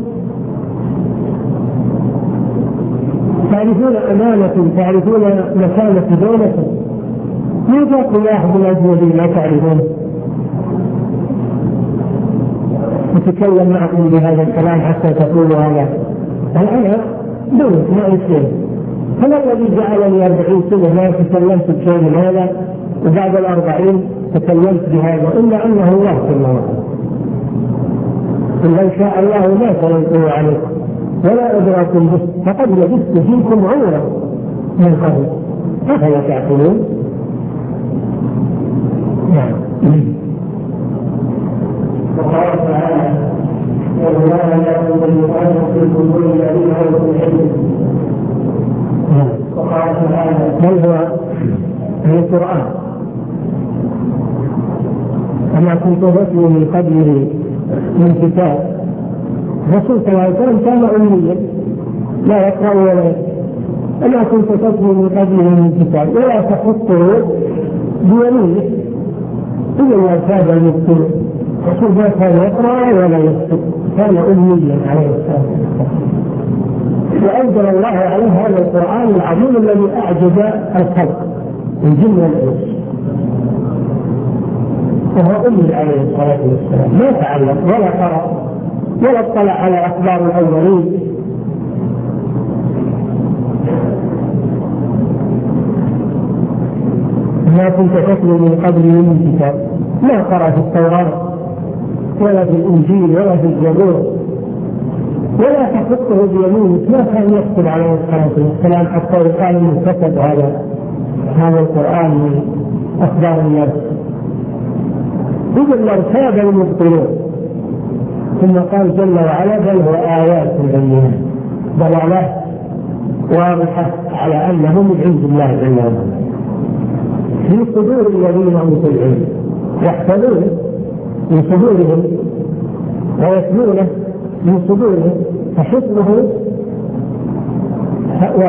تعرفون أمانة، تعرفون مكانة بينكم. ما جاءكم واحد الأجنبي لا تعرفون يتكلم معكم بهذا الكلام حتى تقولوا هذا أنا دون ما يصير. فما الذي جعلني 40 سنة ما تكلمت بشيء من هذا وبعد 40 تكلمت بهذا إلا أنه الله سبحانه وتعالى. إن لو شاء الله ما كلمته عليكم ولا أدراكم به فقد لبثت فيكم عمرا من قبل أفلا تعقلون. نعم. وقال تعالى والله لكم بالمقام في القبور الذين اوتوا العلم. وقال تعالى بل هو من القرآن كما كنت أتلو من قبله من كتاب. الرسول صلى الله عليه وسلم كان أميا لا يقرأ ولا يكتب. أما كنت تتلو من قبله من كتاب ولا تخطه بيمينك إلا ما كاد يكتب. الرسول ما كان يقرأ ولا يكتب، كان أميا عليه الصلاة والسلام. وأنزل الله عليه هذا القرآن العظيم الذي أعجز الخلق الجن والإنس. وهو أمي عليه الصلاة والسلام، ما تعلم ولا قرأ ولا اطلع على أخبار الأولين. ما كنت تتلو من قبل من كتاب، ما قرأ في التوراة ولا في الإنجيل ولا في الزبور ولا تحطه بيمينه، ما كان يكتب عليه الصلاة والسلام حتى يقال انه كتب هذا القرآن من أخبار الناس. إذا الارتاب المبطلون. ثم قال جل وعلا بل هو آيات بينات، دلالات واضحة على أنه من عند الله جل وعلا في صدور الذين أوتوا العلم، يحفظون من صدورهم ويتلونه من صدورهم، فحفظه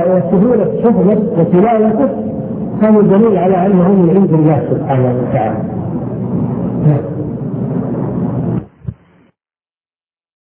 وسهولة حفظه وتلاوته هذا دليل على أنه من عند الله سبحانه وتعالى.